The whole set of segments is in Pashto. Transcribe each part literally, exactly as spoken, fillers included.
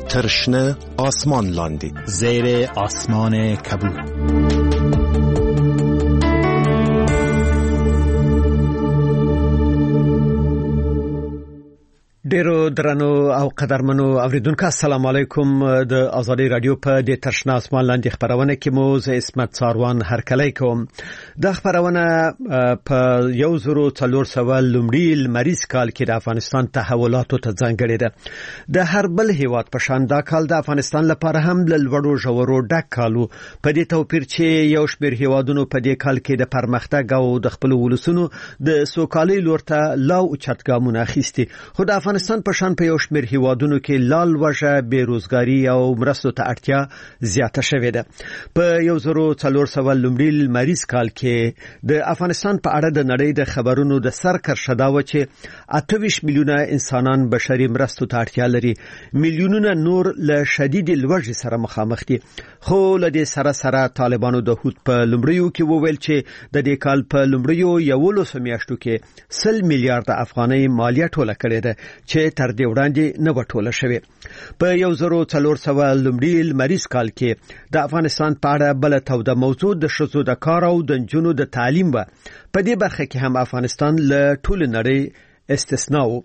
ترشنه آسمان لاندی زیر آسمان کبود. ډیرو درنو او قدرمنو اوریدونکو السلام علیکم. د آزادی رادیو په د ترشنه آسمان لاندې خبرونه کې مو زه اسمت ساروان هرکلی کوم. د خبرونه په یو زرو څلور سوه لومړي لمریز کال کې د افغانستان تحولاتو ته ځانګړې ده. د هر بل هیواد په شان دا کال د افغانستان لپاره هم له لوړو ژورو ډک کالو، په دې توپیر چې یو شمېر هیوادونو په دې کال کې د پرمختګ او د خپل ولسونو د سوکالۍ لور ته لا اوچت ګامونه اخیستي، خو د افغانستان په شان په یو شمېر هیوادونو کې لال وجه بیروزګاری او مرستو ته اړتیا زیاته شوې ده. په یو زرو څلور سوه لومړي لمریز کال کې د افغانستان په اړه د نړۍ د خبرونو د سر کرښه دا و چې اته ویشت میلیونه انسانان بشري مرستو ته اړتیا لري، میلیونونه نور له شدید لوږې سره مخامخ دي. خو له دې سره سره طالبانو د هوت په لومړیو کې وویل چې د دې کال په لومړیو یولسو میاشتو کې سل میلیارډ افغانۍ مالیه ټوله کړې ده چې تر دې وړاندې نه وټوله شوې. په یو زرو څلور سوه لومړي لمریز کال کې د افغانستان په اړه بل توده موضوع د ښځو د کار او د نجونو د تعلیم و. په دې برخه کې هم افغانستان له ټول نړۍ استثنا و.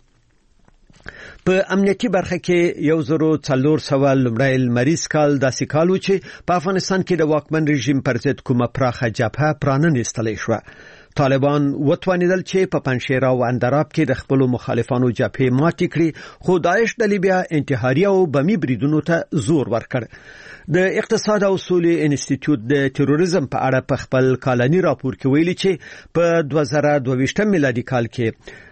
په امنیتي برخه کې یو زرو څلور سوه لومړی لمریز کال داسې کال و چې په افغانستان کې د واکمن رژیم پر ضد کومه پراخه جبهه پراننستلی شوه. طالبان وتوانیدل چې په پنجشیر او اندراب کې د خپل مخالفانو جبهې ماتې کړي، خو داعش ډلې بیا انتحاري او بمي بریدونو ته زور ورکړ. د اقتصاد او سولې انسټیټیوټ د تروریزم په اړه په خپل کالني راپور کې ویلي چې په دوه زره دوه ویشتم میلادي کال کې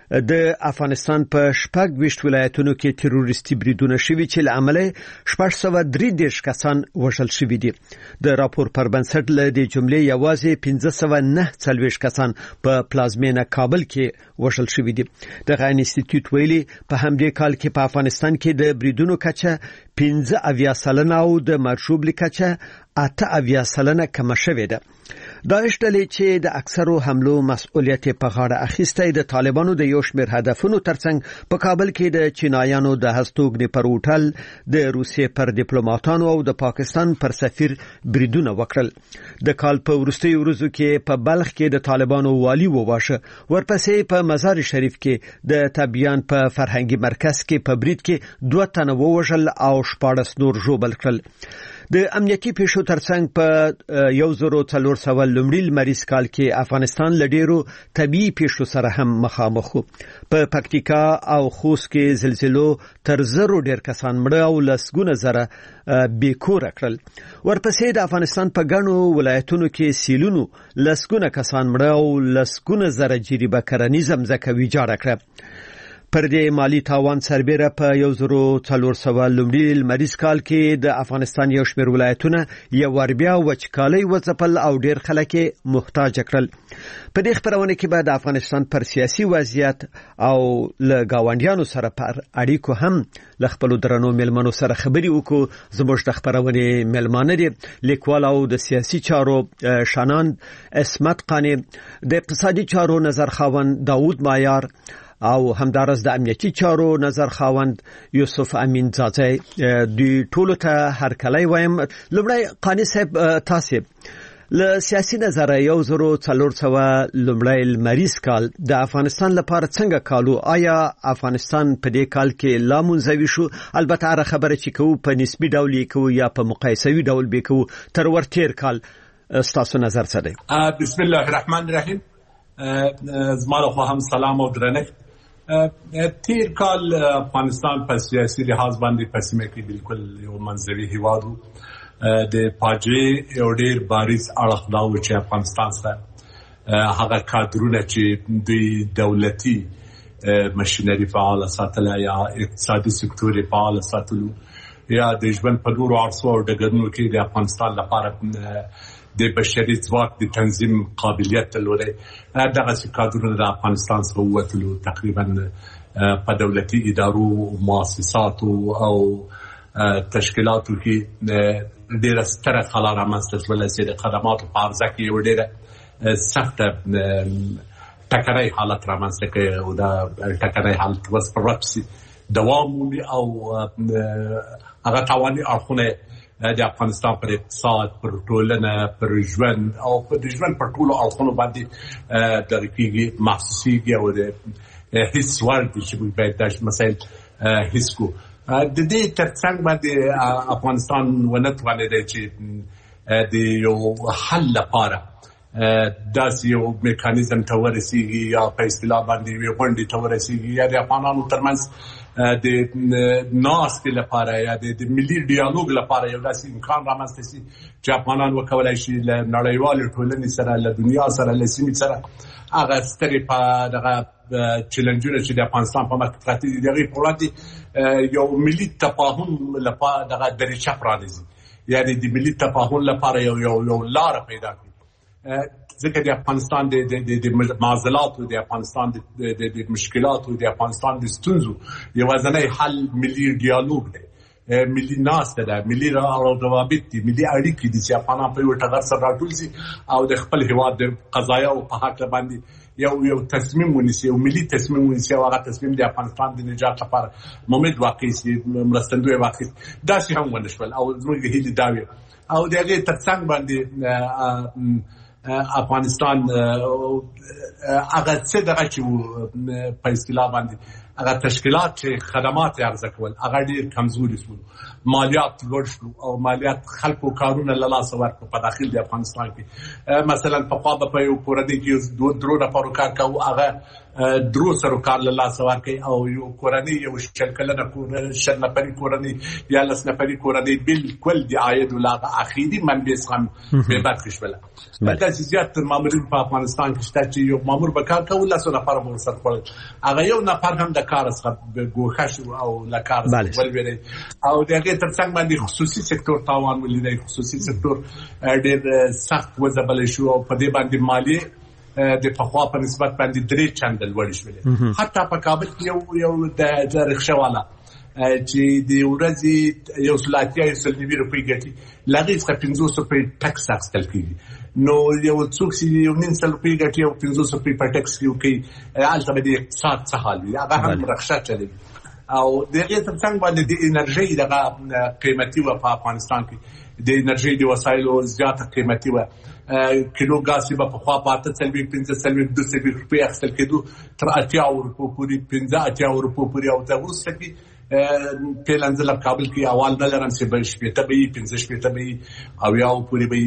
د افغانستان په شپږ ویشت ولایتونو کې تروریستي بریدونه شوي چې له امله شپږ سوه درې دېرش کسان وژل شوي دي. د راپور پر بنسټ له دې جملې یوازې پنځه سوه نه څلوېښت کسان په پلازمینه کابل کې وژل شوي دي. دغه انسټیټیوټ ویلي په همدې کال کې په افغانستان کې د بریدونو کچه پنځه اویا سلنه او د مرشوب کچه اته اویا سلنه کمه شوې ده. داعش ډلې چې د اکثرو حملو مسؤلیت په غاړه اخیستی د طالبانو د یو شمېر هدفونو ترڅنګ په کابل کې د چینایانو د هستوګنې پر هوټل، د روسیې پر ډیپلوماټانو او د پاکستان پر سفیر بریدونه وکړل. د کال په وروستیو ورځو کې په بلخ کې د طالبانو والي وواژه، ورپسې په مزار شریف کې د تبیان په فرهنګي مرکز کې په برید کې دوه تنه ووژل او شپاړس نور ژوبل کړل. د امنیتي پیښو ترڅنګ په یو زرو څلور سوه لومړي لمریز کال کې افغانستان له ډیرو طبیعي پیښو سره هم مخامخ و. په پکتیکا او خوست کې زلزلو تر زرو ډیر کسان مړه او لسګونه زره بیکوره کړل. ورپسې د افغانستان په ګڼو ولایتونو کې سیلونو لسګونه کسان مړه او لسګونه زره جریبه کرنیزه مځکه ویجاړه کړه. پر دې مالی تاوان سربیره په یو زرو څلور سوه لومړي لمریز کال کې د افغانستان یو شمېر ولایتونه یو ور بیا وچکالۍ وځپل او ډیر خلک محتاج کړل. په دې خبرونه کې به د افغانستان پر سیاسي وضعیت او له گاونډیانو سره پر اړیکو هم له خپل درنو ملمنو سره خبرې وکړو. زموږ د خبرونه ملمانه دي لیکوال او د سیاسي چارو شانان اسمت قانی، د اقتصادي چارو نظر خاوند داوود مایار او همدارس د امنیتي چارو نظر خاوند یوسف امین زاځی. دوی ټولو ته هرکلی وایم. لومړی قانی صاحب، تاسو له سیاسي نظر یو زرو څلور سوه لومړی لمریز کال د افغانستان لپاره څنګه کالو؟ آیا افغانستان په دې کال کې لا منزوي شو؟ البته هغه خبره چې کوو په نسبي ډول یې کوو یا په مقایسوي ډول به کوو تر ورتیر کال. ستاسو نظر څه دی؟ بسم الله الرحمن الرحیم. زما له خوا هم سلام او درنښت. تیر کال افغانستان په سیاسي لحاظ باندې په سیمه کې بالکل یو منځوي هیواد و. د فاجعې یو ډېر بارز اړخ دا و چې افغانستان سره هغه کادرونه چې دوی دولتي مشینري فعال ساتله یا اقتصادي سکتور فعال ساتلو یا د ژوند په نورو اړخو او ډګرونو کې د افغانستان لپاره د بشري ځواک د تنظیم قابلیت لري. دغه کادرونه د افغانستان څخه ووتلو، تقریبا په دولتي ادارو، مؤسساتو او تشکیلاتو کې ډېره ستره خلا رامنځته شوله چې د خدماتو په عرضه کې یو ډېره سخته ټکرای حالت رامنځته کوي او دا ټکرای حالت اوس په ورپسې دوام مومي او هغه تاواني اړخونه د افغانستان پر اقتصاد، پر ټولنه، پر ژوند او پر ژوند پر ټولو اړخونو باندې درکېږي، محسوسېږي او د هیڅ وړ دي چې موږ باید دا مسایل هیڅ کو. د دې ترڅنګ باندې افغانستان ونه توانېدی چې د یو حل لپاره داسې یو میکانیزم ته ورسېږي یا په اصطلاح باندې یوې غونډې ته ورسېږي یا د افغانانو ترمنځ د ناستې لپاره یا د ملي ډیالوګ لپاره یو داسې امکان رامنځته شي چې افغانان وکولی شي له نړیوالې ټولنې سره، له دنیا سره، له سیمې سره هغه سترې په دغه چیلنجونه چې د افغانستان په مخ کې پراته دي د هغې په وړاندې یو ملي تفاهم لپاره دغه دریچه پرانیزي، یعنې د ملي تفاهم لپاره یو یو یو لاره پیدا کړي. ځکه د افغانستان د د معضلاتو، د افغانستان د د مشکلاتو، د افغانستان د ستونزو یوازینی حل ملي ډیالوګ دی، ملي ناسته ده، ملي روابط دي، ملي اړیکې دي چې افغانان په یو ټغر سره راټول شي او د خپل هېواد د قضایاو په هکله باندې یو یو تصمیم ونیسي، یو ملي تصمیم ونیسي او هغه تصمیم د افغانستان د نجات لپاره ممد واقع شي، مرستندوی واقع شي. داسې هم ونه شول او زموږ د هیلې دا وي او د هغې تر څنګ باندې افغانستان هغه څه دغه چې په اصطلاح باندې هغه تشکیلات چې خدمات یې عرضه کول هغه ډېر کمزوري شول، مالیات لوړ شول او مالیات خلکو کارونه له لاسه ورکړو په داخل د افغانستان کې. مثلا پخوا به په یو کورنۍ کې درو نفرو کار کوو، هغه درو سرو کار له لاسه ورکوي او یو کورنۍ یو شل کلنه شل نفري کورنۍ یا لس نفري کورنۍ بالکل د عاید له هغه اخري منبع څخه بې برخې شوله. داسې زیات مامورین په افغانستان کې شته چې یو مامور به کار کوو، لسو نفر به ورسره خوړل، هغه یو نفر هم د کار څخه ګوښه شو او له کار څخه ولوېدی او د هغې تر څنګ باندې خصوصي سکتور تاوان ولیدی. خصوصي سکتور ډېر سخت وځپلی شو او په دې باندې مالیې د پخوا په نسبت باندې درې چنده لوړې شولې. حتی په کابل کې یو یو د رکشه والا چې د ورځې یو سل اتیا یو سل نوي روپۍ ګټي، له هغې څخه پنځوس روپۍ ټکس اخیستل کېږي. نو یو څوک چې یو نیم سل روپۍ ګټي او پنځوس روپۍ په ټکس کې ورکوي، هلته به د اقتصاد څه حال وي؟ هغه هم رکشه چلوي. او د هغې تر څنګ باندې د انرژۍ دغه قیمتي وه په افغانستان کې، د انرژۍ د وسایلو زیاته قیمتي وه. کیلو ګاز چې به پخوا په اته څلوېښت پنځه څلوېښت دوه څلوېښت روپۍ اخیستل کېدو تر اتیاو روپو پورې، پنځه اتیاو روپو پورې او د وروسته کې فعلا زه له کابل کې اول نه لرم چې به شپېته به وي، پنځه شپېته به وي، اویاو پورې به وي،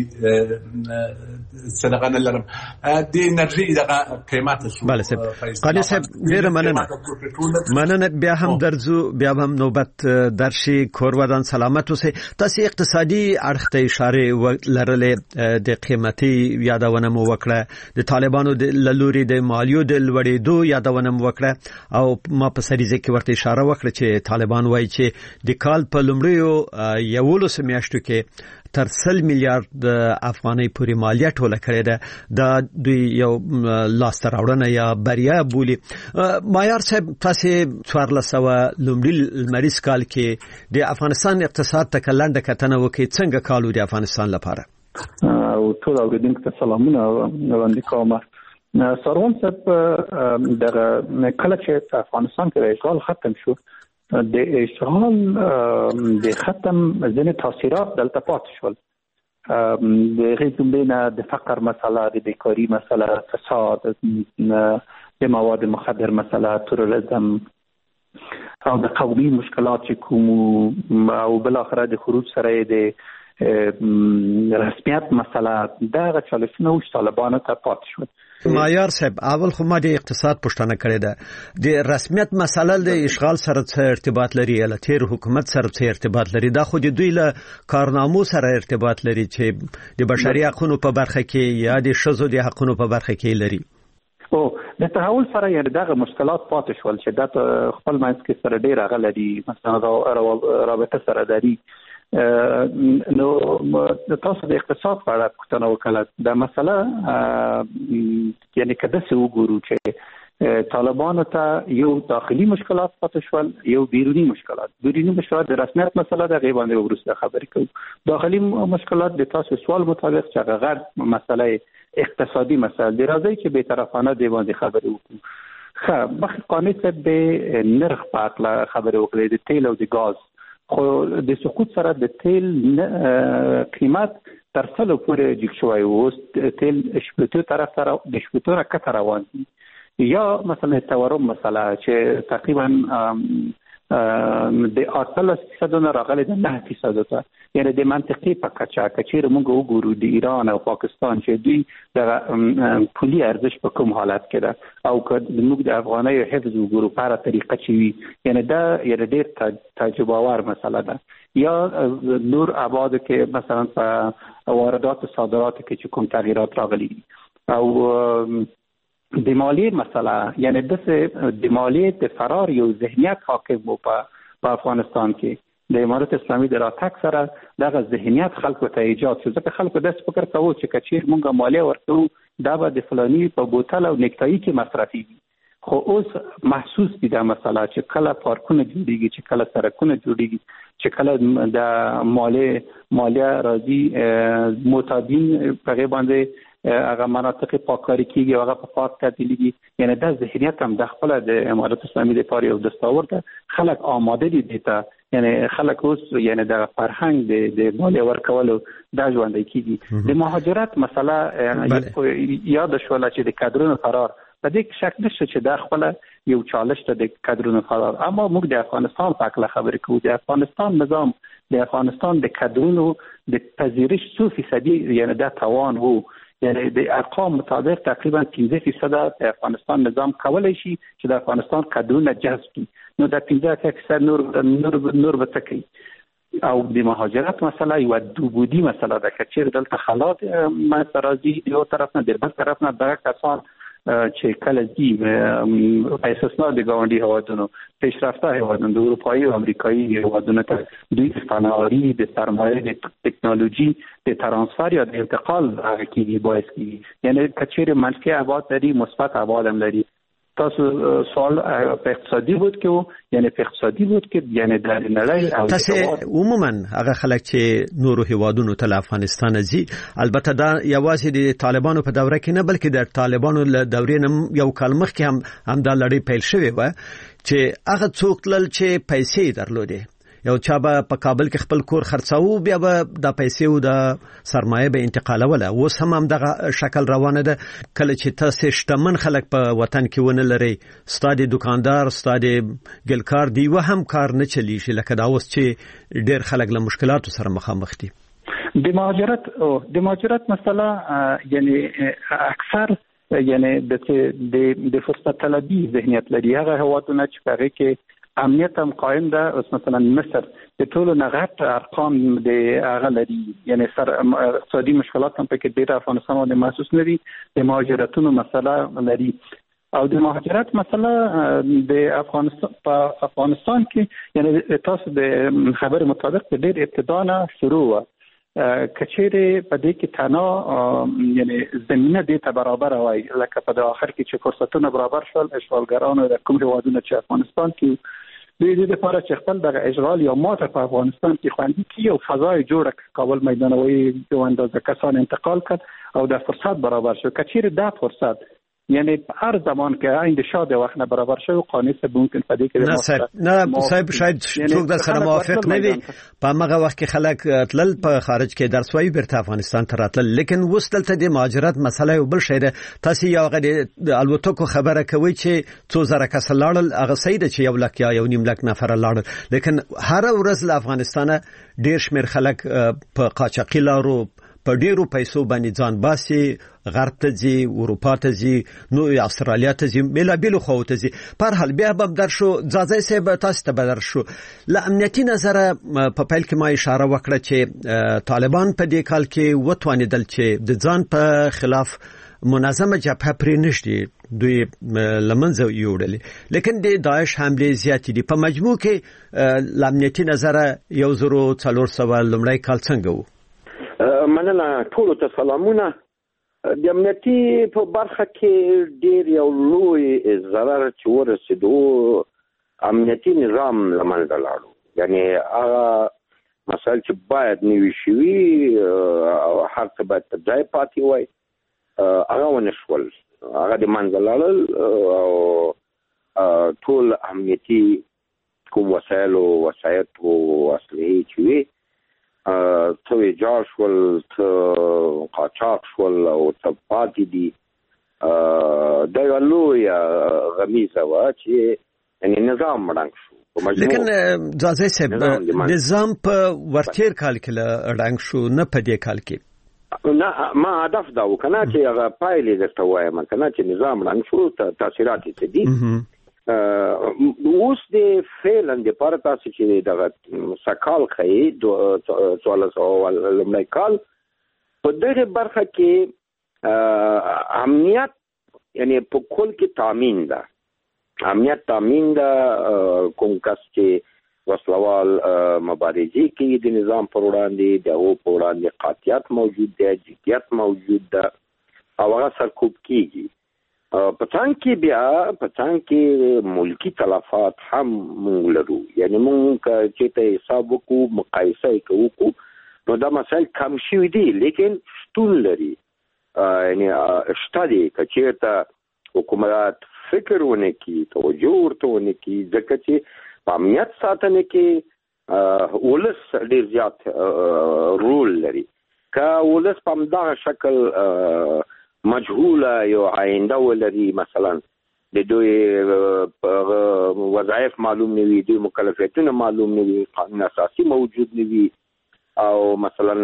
څه دغه نه لرم. د انرژۍ دغه قیمته شو. بله صاحب، قانع صاحب ډېره مننه مننه بیا هم درځو، بیا هم نوبت درشي. کور ودان سلامت اوسئ. تاسې اقتصادي اړخ ته اشارې لرلې، د قیمتي یادونه مو وکړه، د طالبانو له لوري د مالیو د لوړېدو یادونه مو وکړه او ما په سریزه کې ورته اشاره وکړه چې طالبان وایي چې د کال په لومړیو یولسو میاشتو کې تر سل میلیارډ افغانۍ پورې مالیه ټوله کړې ده. دا دوی یو لاسته راوړنه یا بریا بولي. مایار صاحب، تاسې څوارلس سوه لومړي لمریز کال کې د افغانستان اقتصاد ته لنډه کتنه وکړئ، څنګه کال و د افغانستان لپاره؟ او ټول اورېدونکو ته سلامونه وړاندې کوم. سروان صاحب، دغه کله چې افغانستان کې اشغال ختم شو، د اشغال د ختم ځینې تاثیرات دلته پاتې شول. د هغې جملې نه د فقر مسله، د بیکاري مسله، فساد، د مواد مخدر مسله، تروریزم او د قومي مشکلات چې کوم او بالاخره د خروج سره د رسمیت مسله، دغه چالشونه اوس طالبانو ته پاتې شول. مایار صاحب، اول خو ما د اقتصاد پوښتنه کړې ده، د رسمیت مسله د اشغال سره څه ارتباط لري یا له تیر حکومت سره څه ارتباط لري؟ دا خو د دوی له کارنامو سره ارتباط لري چې د بشري حقوقو په برخه کې یا د ښځو د حقوقو په برخه کې لري. او د تحول سره یعنې دغه مشکلات پاتې شول چې دا خپل منځ کې سره ډېر هغه لري، مثلا رابطه سره لري. نو تاسو د اقتصاد په اړه پوښتنه وکړه. دا مسله یعنې که داسې وګورو چې طالبانو ته یو داخلي مشکلات پاتې شول، یو بیروني مشکلات. بیروني مشکلات د رسمیت مسله ده، هغې باندې وروسته خبرې کوو. داخلي مشکلات د تاسو سوال مطابق چې هغه غټ مسله اقتصادي مسله دی، راځئ چې بېطرفانه دې باندې خبرې وکړو. خا مخ قانون څه د نرخ په اړه خبرې وکړې د تیل او د غاز خو د سقوط سره د تیل قیمت تر څلو پورې جګ شوی و تیل شپږ طرف سره د شپږ را کتر روان دي یا مثلا تورم مسله چې تقریبا د اتلس فیصد نه راغلي د نه فیصد ته یعنی د منطقي په کچا کچیر موږ وګورو د ایران او پاکستان چې دوی د پولي ارزش په کوم حالت کې ده او که موږ د افغانۍ حفظ وګورو په هر طریقه چې وي یعنی دا یعنی ډېر تجربه وار مسله ده یا نور ابعاد کې مثلا په واردات او صادرات کې چې کوم تغییرات راغلي او د مالی مسله یعنی د مالی د فرار یو ذهنیت حاکم وو په افغانستان کې د امارت اسلامي د راتګ سره دغه ذهنیت خلکو ته ایجاد شو ځکه خلکو داس فکر کاوه چې کچیر مونږه مالی ورکو دا به د فلانی په بوتل او نیکټای کې مصرفي وي خو اوس محسوس دي دا مسله چې کله پارکونه جوړیږي چې کله سړکونه جوړیږي چې کله د مالی مالیه راځي معتادین په باندې هغه مناطق پاککاری کیږي هغه په پاک تبدیلیږي یعنی دا ذهنیت هم د خپل د امارت اسلامي د پاره یو دستاورد خلک آماده دي دیتا یعنی خلک اوس یعنی د فرهنګ د د مالی ورکولو د ژوند کیږي د مهاجرت مسله یاد شول چې د کادرونو فرار په دې شک نشته چې دا خپل یو چالش ته د کادرونو فرار اما موږ د افغانستان په اړه خبرې کوو د افغانستان نظام د افغانستان د کادرونو د پذیرش څو فیصدي یعنی دا توان وو یعنی د ارقام مطابق تقریبا پنځه فیصد د افغانستان نظام کولای شي چې د افغانستان کادرونه جذب کړي نو د پنځه فیصد نور نور نور وتکي او د مهاجرت مسله یو دوبودي مسله ده چې دلته خلاص مترازی یو طرف نه د بل طرف نه دغه کسان چې کله دي په اساس د ګاونډي هوادونو پیشرفته هوادونو د اروپایي او امریکایي هوادونو ته دوی فناوري د سرمایه د ټکنالوژي د ترانسفر یا د انتقال هغه کیږي باعث کیږي یعنی کچېره منفي ابعاد لري مثبت ابعاد هم لري تاسو سوال په اقتصادي بود کې یعنی په اقتصادي بود کې یعنی د نړۍ او تاسو عموما هغه خلک چې نورو هیوادونو ته افغانستان ځي البته دا یوازې د طالبانو په دوره کې نه بلکې د طالبانو له دورې نه یو کال مخکې هم هم دا لړۍ پیل شوې و چې هغه څوک لل چې پیسې درلودې یو چا به په کابل کې خپل کور خرڅاو بیا به د پیسې او د سرمایه به انتقالوله اوس هم هم دغه شکل روانه ده کله چې تاسو شتمن خلک په وطن کې ونه لري ستادي دکاندار ستادي ګلکار دی و هم کار نه چلی شي لکه دا اوس چې ډېر خلک له مشکلاتو سره مخامخ دي د مهاجرت د مهاجرت مسله یعنی اکثر یعنی د د فرصت طلبي ذهنیت لري هغه هوادونه چې هغه کې امنیت هم قائم ده اوس مثلا مصر د ټولو نغت ارقام د هغه لري یعنی سر اقتصادي مشکلات هم پکې ډېر افغانستان باندې محسوس لري د مهاجرتونو مسله لري او د مهاجرت مسله د افغانستان په افغانستان کې یعنی تاسو د خبر مطابق د ډېر ابتدا نه شروع و کچېره په دې کې تنها یعنی زمينه دې ته برابر وای لکه په اخر کې چې فرصتونه برابر شول اشغالګرانو د کوم هیوادونو چې افغانستان کې د دې لپاره چې خپل د اشغال یا ماته په افغانستان کې خوندي کی او فضای جوړه کول میدانوي د اندازه کسان انتقال کړ او د فرصت برابر شو کچېره د فرصت یعنی هر زمان که عین شاد وقت نه برابر شو قانون سه ممکن پدې کې نه صاحب نه صاحب شاید څوک د سره موافق نه وي په هغه وخت کې خلک تلل په خارج کې درس وایي بیرته افغانستان ته راتل لیکن وستلته د مهاجرت مسله یو بل شی ده تاسو یو غو د الوتکو خبره کوي چې څو زره کس لاړل هغه سید چې یو لک یا یو نیم لک نفر لاړل لیکن هر ورځ له افغانستان ډیر شمیر خلک په قاچاقي لارو په ډیرو پیسو باندې ځان باسي غرب ته ځي اروپا ته ځي نو استرالیا ته ځي بلا بل خو ته ځي پر حال بیا به در شو ځاځي سه تاسو ته بدر شو ل امنیتي نظر په پیل کې ما اشاره وکړه چې طالبان په دې کال کې وتوانیدل چې د ځان په خلاف منظمه جبهه پرې نشي دوی لمنځه یوړل لیکن د داعش حمله زیات دي په مجموع کې ل امنیتي نظر یو زرو څلور سوه لمړی کال څنګه وو مننه ټول ته سلامونه د امنیتي په برخه کې ډېر یو لوی ضرر چې ورسېدو امنیتي نظام لمنځه لاړو یعنی هغه مسایل چې باید نوي شوي او هر څه باید په ځای پاتې وای هغه ونه شول هغه د منځه لاړل او ټول امنیتي کوم وسایل او وسایط او اصلي چې وي څه ویجاړ شول، څه قاچاق شول او څه پاتې دي. دا یو لویه غمیزه وه چې یعنې نظام ړنګ شو. لیکن ځاځی صاحب نظام په ورتیر کال کې ړنګ شو، نه په دې کال کې. نه ما هدف دا و که نه چې هغه پایلې درته وایم که نه چې نظام ړنګ شو، تاثیرات یې څه دي. اوس د فعلا دپاره تاسو چې دغه سکال ښیي څوارلس سوه لومړی کال په دغې برخه کې امنیت یعنې په کل کې تامین ده. امنیت تامین ده. کوم کس چې وسلوال مبارزې کوي د نظام پر وړاندې، د هغو په وړاندې قاطعیت موجود دی، جدیت موجود ده او هغه سرکوب کیږي. په څنګ کې بیا په څنګ کې ملکی تلفات هم موږ لرو. یعنې موږ که چېرته حساب وکړو، مقایسه یې که وکړو، نو دا مسایل کم شوي دي لیکن شتون لري. یعنې شته دي که چېرته حکومت فکر ونه کی، توجه ورته ونه کی، ځکه چې په امنیت ساتنه کې ولس ډېر زیات رول لري. که ولس په همدغه شکل مجهوله یو آینده ولري، مثلا د دوی وظایف معلوم نه وي، دوی مکلفیتونه معلوم نه وي، قانون اساسي موجود نه وي، او مثلا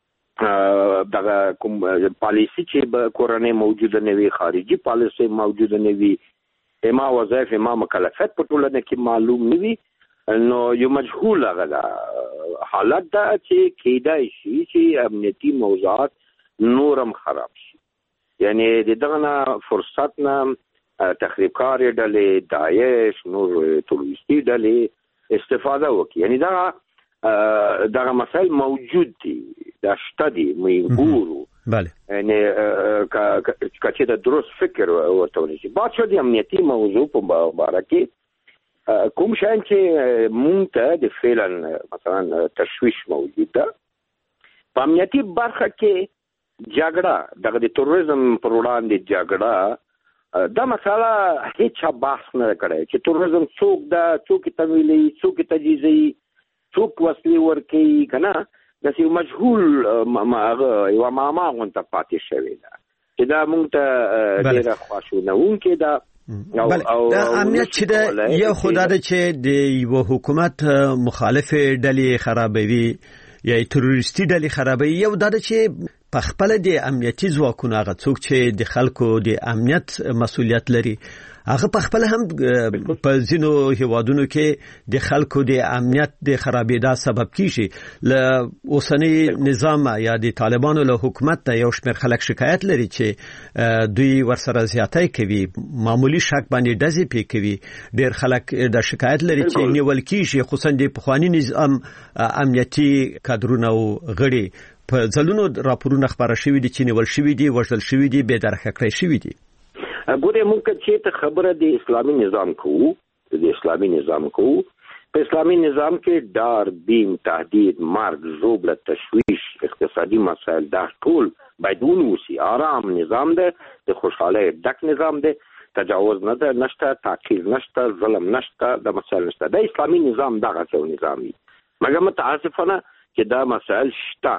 دغه کوم پالیسي چې به کورنۍ موجوده نه وي، خارجي پالیسي موجوده نه وي، اما وظایف اما مکلفیت په ټولنه کې معلوم نه وي، نو یو مجهول هغه ده حالت ده چې کیدای شي چې امنیتي موضوعات نورم خراب شي. یعنې د دغه نه فرصت نه تخریبکارې ډلې، داعش، نور تروریستي ډلې استفاده وکړي. یعنې دغه دغه مسایل موجود دي، دا شته دي، موږ ګورو. بله. یعنې که چې د درست فکر ورته ونیسي. باد شو د امنیتي موضوع په باره کې کوم شیان چې مونږ ته د فعلا مثلا تشویش موجود ده. په امنیتي برخه کې جګړه، دغه د تروریزم پر وړاندې جګړه، دا مسله هیڅ چا بحث نه کړی چې تروریزم څوک ده، څوک یې تمویلوي، څوک یې تجهیزوي، څوک وسلې ورکوي، که نه داسې یو مجهول یوه معما غونته پاتې شوې ده چې دا مونږ ته ډېره خواشینونکې ده. دا امنیت چې ده یو خو دا ده چې د یوه حکومت مخالفې ډلې خرابوي یا تروریستي ډلې خرابوي. یو دا ده چې په خپله د امنیتي ځواکونه هغه څوک چې د خلکو د امنیت مسؤلیت لري، هغه په خپل هم په ځینو هیوادونو کې د خلکو د امنیت د خرابېدا سبب کیږي. له اوسنی نظام یا د طالبانو له حکومت ته یو شمېر خلک شکایت لري چې دوی ورسره زیاتی کوي، معمولی شک باندې ډزې پې کوي. ډېر خلک د شکایت لري چې نیول کیږي، خصوصا د پخواني نظام امنیتي کادرونه او غړي په ځلونو راپورونه خپاره شوي دي چې نیول شوي دي، وژل شوي دي، بې درخه کړی شوي دي. ګوره موږ چې ته خبره د اسلامي نظام کوو، د اسلامي نظام کوو، په اسلامي نظام کې ډار، بیم، تهدید، مرګ، ژوبله، تشویش، اقتصادي مسایل، دا ټول باید ونوسي. آرام نظام دی، د خوشحالۍ ډک نظام دی، تجاوز نه ده، نشته تعقیب، نشته ظلم، نشته د مسایل نشته. د اسلامي نظام دغه څه نظام دی، مګر متاسفانه چې دا مسایل شته،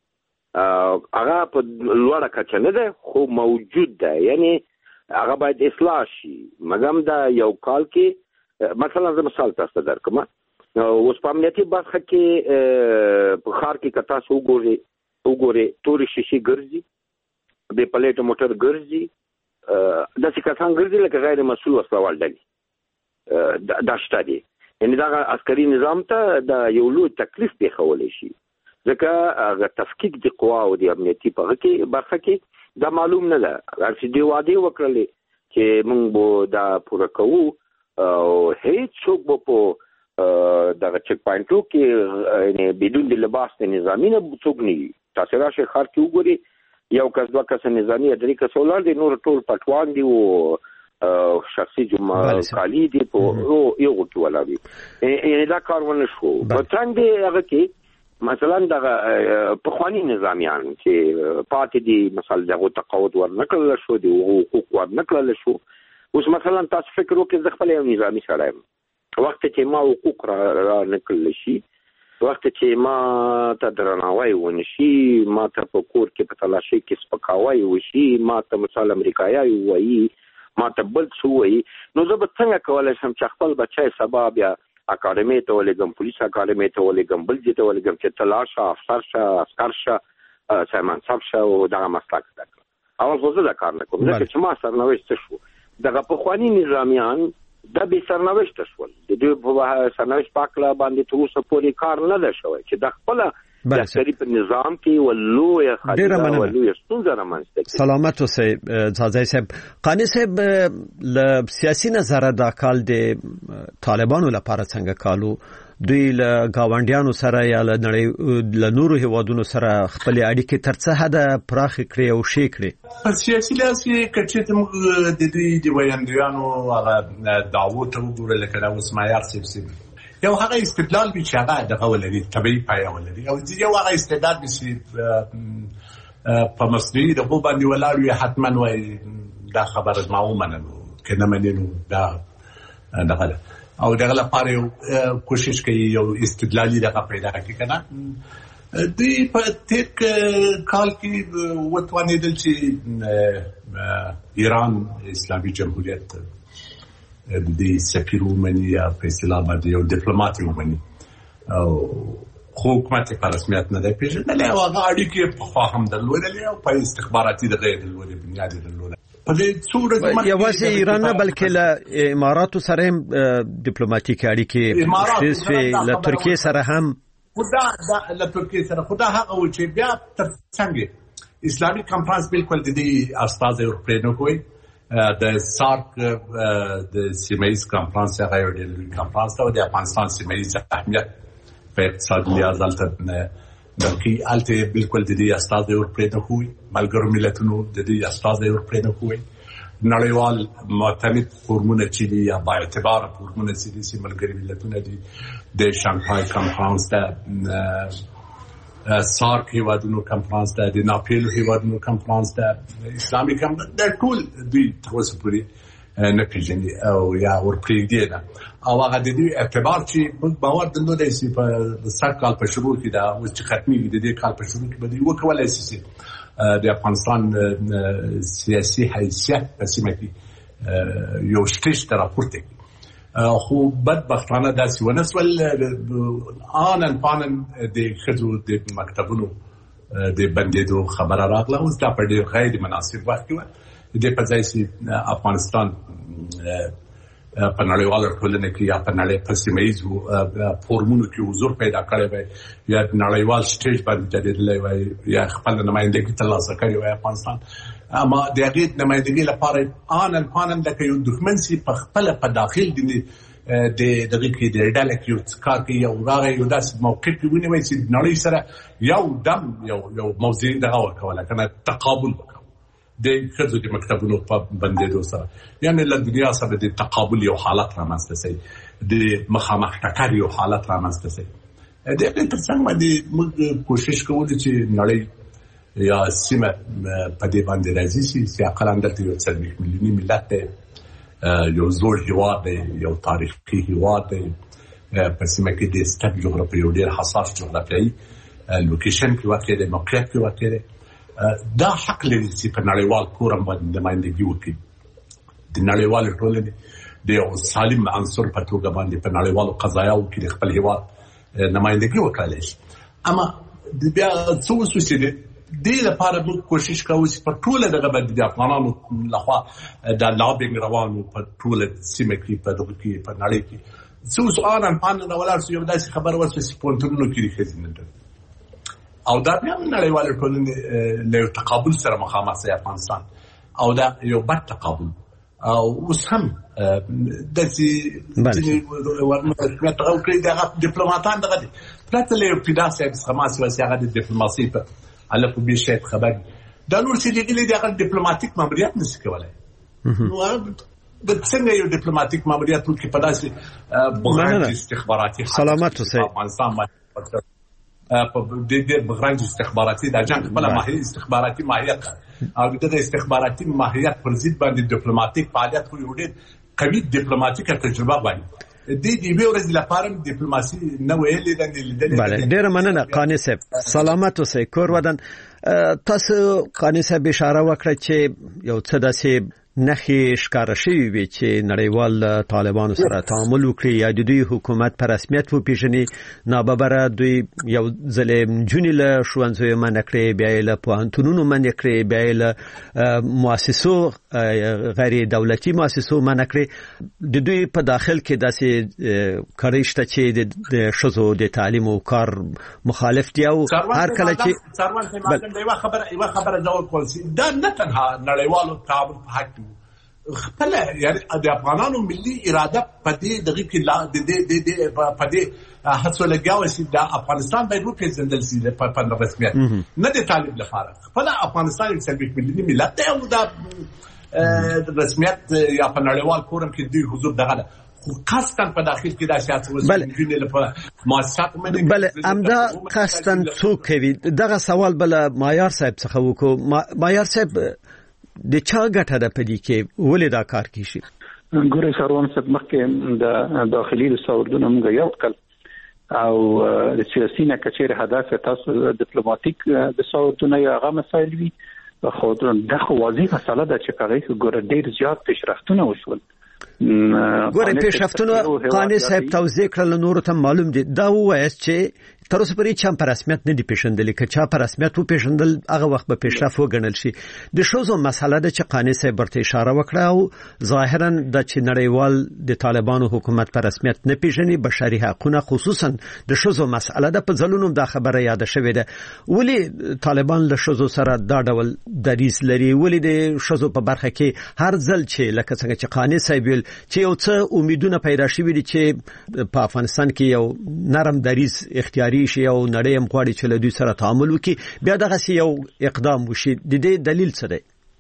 هغه په لوړه کچه نه ده خو موجود ده. یعنې هغه باید اصلاح شي. مګم دا یو کال کې مثلا زه مثال تاسو ته درکړم، اوس په امنیتي برخه کې په ښار کې که تاسو وګورئ وګورئ تورې شیشې ګرځي، بې پلیټه موټر ګرځي، داسې کسان ګرځي لکه غیر مسؤل وسلوال ډلې، دا شته دي. یعنې دغه عسکري نظام ته دا یو لوی تکلیف پېښولی شي، ځکه هغه تفکیک د قواو د امنیتي په برخه کې دا معلوم نه ده. اگر چې دوی وعدې وکړلې چې موږ به دا پوره کوو، او هیڅ څوک به په دغه چک پاینټو کې بدون د لباس د نظامي نه څوک نه وي. تاسو راشئ ښار کې وګورئ، یو کس دوه کسه نظامي یا درې کسه ولاړ دي، نور ټول پټوان دي او شخصي جمعه کالي دي په یو غوټ ولاړ دي. یعنې دا کار ونه شو. په څنګ دی هغه کې مثلا دغه پخواني نظامیان چې پاتې دي، مثلا دغه تقاعد ورنکړل شو، د حقوق ورنکړل شو، اوس مثلا تاسو فکر وکړئ د خپل یو نظامی سره وخت چې ما حقوق را نکړل شي، وخت چې ما ته درناوی ونشي، ما ته په کور کې په تلاشي کې سپکاوی وشي، ما ته مثال امریکایي وایي، ما ته بل څه وایي، نو زه به څنګه کولی شم چې خپل بچی سبا بیا اکاډمي ته ولېږم، پولیس اکاډمي ته ولېږم، بل ځای ته ولېږم چې ته لاړ شه، افسر شه، عسکر شه، سایمنصب شه او دغه مسلک زده کړه. اول خو زه دا کار نه کوم ځکه چې ما سرنوشت شو. دغه پخواني نظامیان دا به سرنوشت شول، د دوی په سرنوشت پاکله باندې تر اوسه پورې کار نه ده شوی چې د خپله د عسکري په نظام کې ولویه خالیده ولویه ستونزه رامنځته کړي. سلامت اوسئ ځاځی صاحب. قانی صاحب له سیاسي نظره دا کال د طالبانو لپاره څنګه کالو؟ دوی له گاونډیانو سره یا له نړۍ له نورو هیوادونو سره خپل اړیکې تر څه حد پراخ کړي او شي کړي؟ په سیاسي لحاظ کې کچې موږ د دې د ویاندویانو هغه دعوو ته وګورو لکه دا اوس معیار صاحب یو هغه استدلال به چې هغه دغه ولري طبيعي پایه ولري او یو هغه استعداد به چې په مصنوعي دغه باندې ولاړ وي حتما وای دا خبره ما ومنلو کنه منلو دا دغه او دغه لپاره یو کوشش کوي یو استدلالي دغه پیدا کړي کنه. دوی په تیر کال کې وتوانیدل چې ایران اسلامي جمهوریت د سفیر ومني یا په اصطلاح باندې یو ډیپلوماټ ومني او خو حکومت په رسمیت نه دی پیژندل او هغه اړیکې په خوا هم درلودلې او په استخباراتي د غیر درلودې بنیاد درلوده. په دې صورت یوازې ایران نه بلکې له اماراتو سره هم ډیپلوماټیک اړیکې شته، له ترکیه سره هم خدا له ترکیه سره خدا هغه و چې بیا تر څنګه اسلامي کانفرنس بالکل د دې استاد اورپرینو کوي د سارک د سیمایز کانفرنس هغه یو ډېر کانفرنس او د افغانستان سیمایز اهمیت په اقتصادي لحاظ البته دغه الته بالکل د دې استاد اورپرینو کوي ملګرو ملتونو د دې استاد اورپرینو کوي نړیوال معتمد فورمونه چې دی یا با اعتبار فورمونه چې دي چې ملګري ملتونه دي د شانګهای کانفرنس د سارک هیوادونو کانفرنس ده، د ناپیلو هیوادونو کانفرنس ده، اسلامي کانفرنس ده، ټول دوی تر اوسه پورې نه پیژني او یا ورپرېږدي نه او هغه د دې اعتبار چې موږ باور درلودی چې په سږ کال په شروع کې دا اوس چې ختمېږي د دې کال په شروع کې به دوی وکولی شي چې د افغانستان سیاسي حیثیت په سیمه کې یو سټیج ته راپورته کړي. خو بدبختانه داسې ونه سول. آنن پانن د ښځو د مکتبونو د بندېدو خبره راغله. اوس دا په ډېر غیر مناسب وخت کې وه د په ځای چې افغانستان په نړیواله ټولنه کې یا په نړۍ په سیمه ییزو فورمونو کې حضور پیدا کړی وای یا نړیوال سټیج باندې جوړېدلی وای یا خپل نمایندګي ترلاسه کړې وای افغانستان، اما د هغې نمایندګۍ لپاره آنن پانن لکه یو دښمن چې په خپله په داخل د دغې کې د ډله کې یو کار کوي او راغی یو داسې موقف کې ونیوی چې نړۍ سره یو دم یو یو موضوع دغه ورکوله کنه تقابل وکړو د ښځو د مکتبونو په بندېدو سره، یعنې له دنیا سره د تقابل یو حالت رامنځته شي، د مخامخ ټکر یو حالت رامنځته شي. د هغې تر څنګ باندې موږ کوشش کوو چې نړۍ یا سیمه په دې باندې راځي چې اقلا دلته یو څلوېښت میلیوني ملت دی، یو زوړ هېواد دی، یو تاریخي هېواد دی، په سیمه کې د سټپ جغرافي یو ډېر حساس جغرافیایي لوکیشن کې واقع دی، موقعیت کې واقع دی. دا حق لري چې په نړیوال فورم باندې نمایندګي وکړي، د نړیوالې ټولنې د یو سالم عنصر په توګه باندې په نړیوالو قضایاو کې د خپل هېواد نمایندګي وکړلی شي. اما بیا څه وشو چې دې لپاره موږ کوشش کوو چې په ټوله دغه باندې د افغانانو لخوا د لابینګ روان و په ټوله سیمه کې په دغه کې په نړۍ کې څه وشو آنن پانن ولاړ شو یو داسې خبره وشوه چې پوهنتونونو کې د ښځې نه او دا بیا هم نړیوالې ټولنې له یو تقابل سره مخامخ دی افغانستان او دا یو بد تقابل او اوس هم داسې ځینې ورنه او کړي دغه ډیپلوماتان دغه دي پرته له یو پیدا صاحب څخه ما چې هغه د ډیپلوماسي په هله په بې شاید خبر دا نور چې لګلي دي هغه ډیپلوماټیک ماموریت نشي کولی. نو د څنګه یو ډیپلوماټیک ماموریت وکړي په داسې بغیر استخباراتي سلامت اوسئ. افغانستان باندې په ډېر بغرنج استخباراتي د جنگ خپل ماهیت استخباراتي ماهیت او د استخباراتي ماهیت پر ضد باندې ډیپلوماټیک فعالیت خو یو ډېر قوي ډیپلوماټیکه تجربه باندې د دې ویو ورځ لپاره ډیپلوماسي نه ویلې د لیدلې. بله ډېر مننه قانی صاحب، سلامت اوسئ. کور ودان تاسو قانی صاحب اشاره وکړه چې یو څه داسې نخي ښکار شوی وي چې نړیوال طالبانو سره تعامل وکړي یا د دوی حکومت په رسمیت وپیژني. ناببره دوی یو ځل جونی له ښوونځیو منع کړي، بیا یې له پوهنتونونو منع کړي، بیا یې له مؤسسو غیر دولتي مؤسسو منع کړي. د دوی په داخل کې داسې کړي شته چې د ښځو د تعلیم او کار مخالف دي او هر کله چې څاروان یو خبره یو خبره دا ول دا نه تنها نړیوالو تعامل په حق خپل یعنی د افغانانو ملي اراده په دې دغه کې لا د دې د په دې هڅو لګاوه چې د افغانستان به روپې زندل سي په رسمیت نه د طالب لپاره خپل افغانستان یو څلوي ملي ملت ته او د رسمیت یا په نړیوال فورم کې دوی حضور دغه خو قصدن په داخل کې دا سیاست وزګینې لپاره مؤسسات باندې بله امدا قصدن څوک کوي. دغه سوال بل مایار صاحب څخه وکړو. مایار صاحب د چا ګټه ده په دې کې ولې دا کار کیږي؟ ګورې سروان صاحب مخکې د داخلي رساوردونو موږ یو کل او د سیاسي نه کچېر هدف تاسو ډیپلوماټیک د ساوردونو یا هغه مسایل وي خو دا خو واضح مسله ده چې په هغه ګوره ډېر زیات پیشرفتونه وشول. ګوره پیشرفتونه قانی صاحب توضیح کړل نور ته معلوم دي. دا وایي چې تر اوسه پورې چا په رسمیت نه دی پیژندل، که چا په رسمیت و پیژندل هغه وخت به پیشرفت وګڼل شي. د ښځو مسله ده چې قانی صاحب ورته اشاره وکړه او ظاهرا د چې نړیوال د طالبانو حکومت په رسمیت نه پیژني بشري حقوقونه خصوصا د ښځو مسله ده. په ځلونو دا خبره یاد شوې ده. ولې طالبان له ښځو سره دا ډول دریځ لري؟ ولې د ښځو په برخه کې هر ځل چې لکه څنګه چې قانی صاحب ویل چې یو څه امیدونه پیدا شوي دي چې په افغانستان کې یو نرم دریځ اختیاري شي او نړۍ هم غواړي چې له دوی سره تعامل وکړي، بیا دغه یو اقدام وشي. د دې دلیل څه دی؟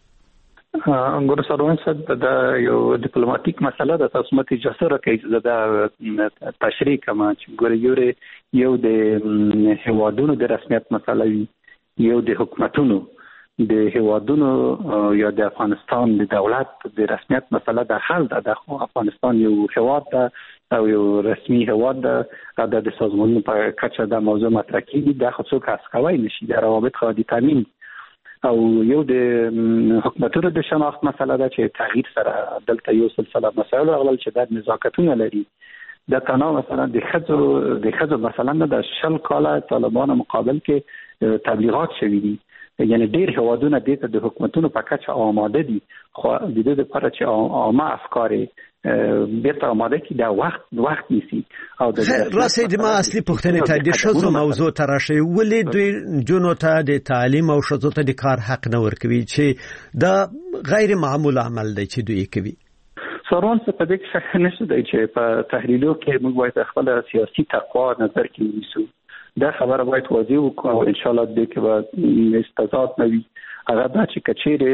انګور سروان صاحب دا یو ډیپلوماټیک مسله ده. تاسو مته اجازه راکړئ دا تشریح کما چې ګورې یو د هوادونو د رسمیت مسله وي، یو د حکومتونو د هوادونو یا د افغانستان د دولت د رسمیت مسله د حل ده. د افغانستان یو هواد ده او یو رسمي هواد ده د سازمانونو په کچه د موضوع مطرح کیږي. دا خو څوک اسکوي نشي د روابط خو د تامین او یو د حکومتونو د شناخت مسله ده چې تغییر سره دلته یو سلسله مسایل غلل چې د نزاکتونه لري. د تناو مثلا د خځو د خځو مثلا د شل کاله طالبانو مقابل کې تبلیغات شوي دي، یعنی ډېر هوادونه د د حکومتونو په کچه آماده دي خو د دې لپاره چې عامه افکار بیرته آماده کی دا وخت وخت نیسی او د راسي د ما اصلي پوښتنه ته د شذو موضوع تراشي ولې دوی جنو ته د تعلیم او شذو ته د کار حق نه ورکوي چې دا غیر معمول عمل دی چې دوی کوي. سروان څه په دې کې شک نشته دی چې په تحلیلو کې موږ باید خپل سیاسي تقوا نظر کې ونیسو. دا خبره باید واضح وکړو او ان شاء الله دې کې به استزاد نه وي. هغه دا چې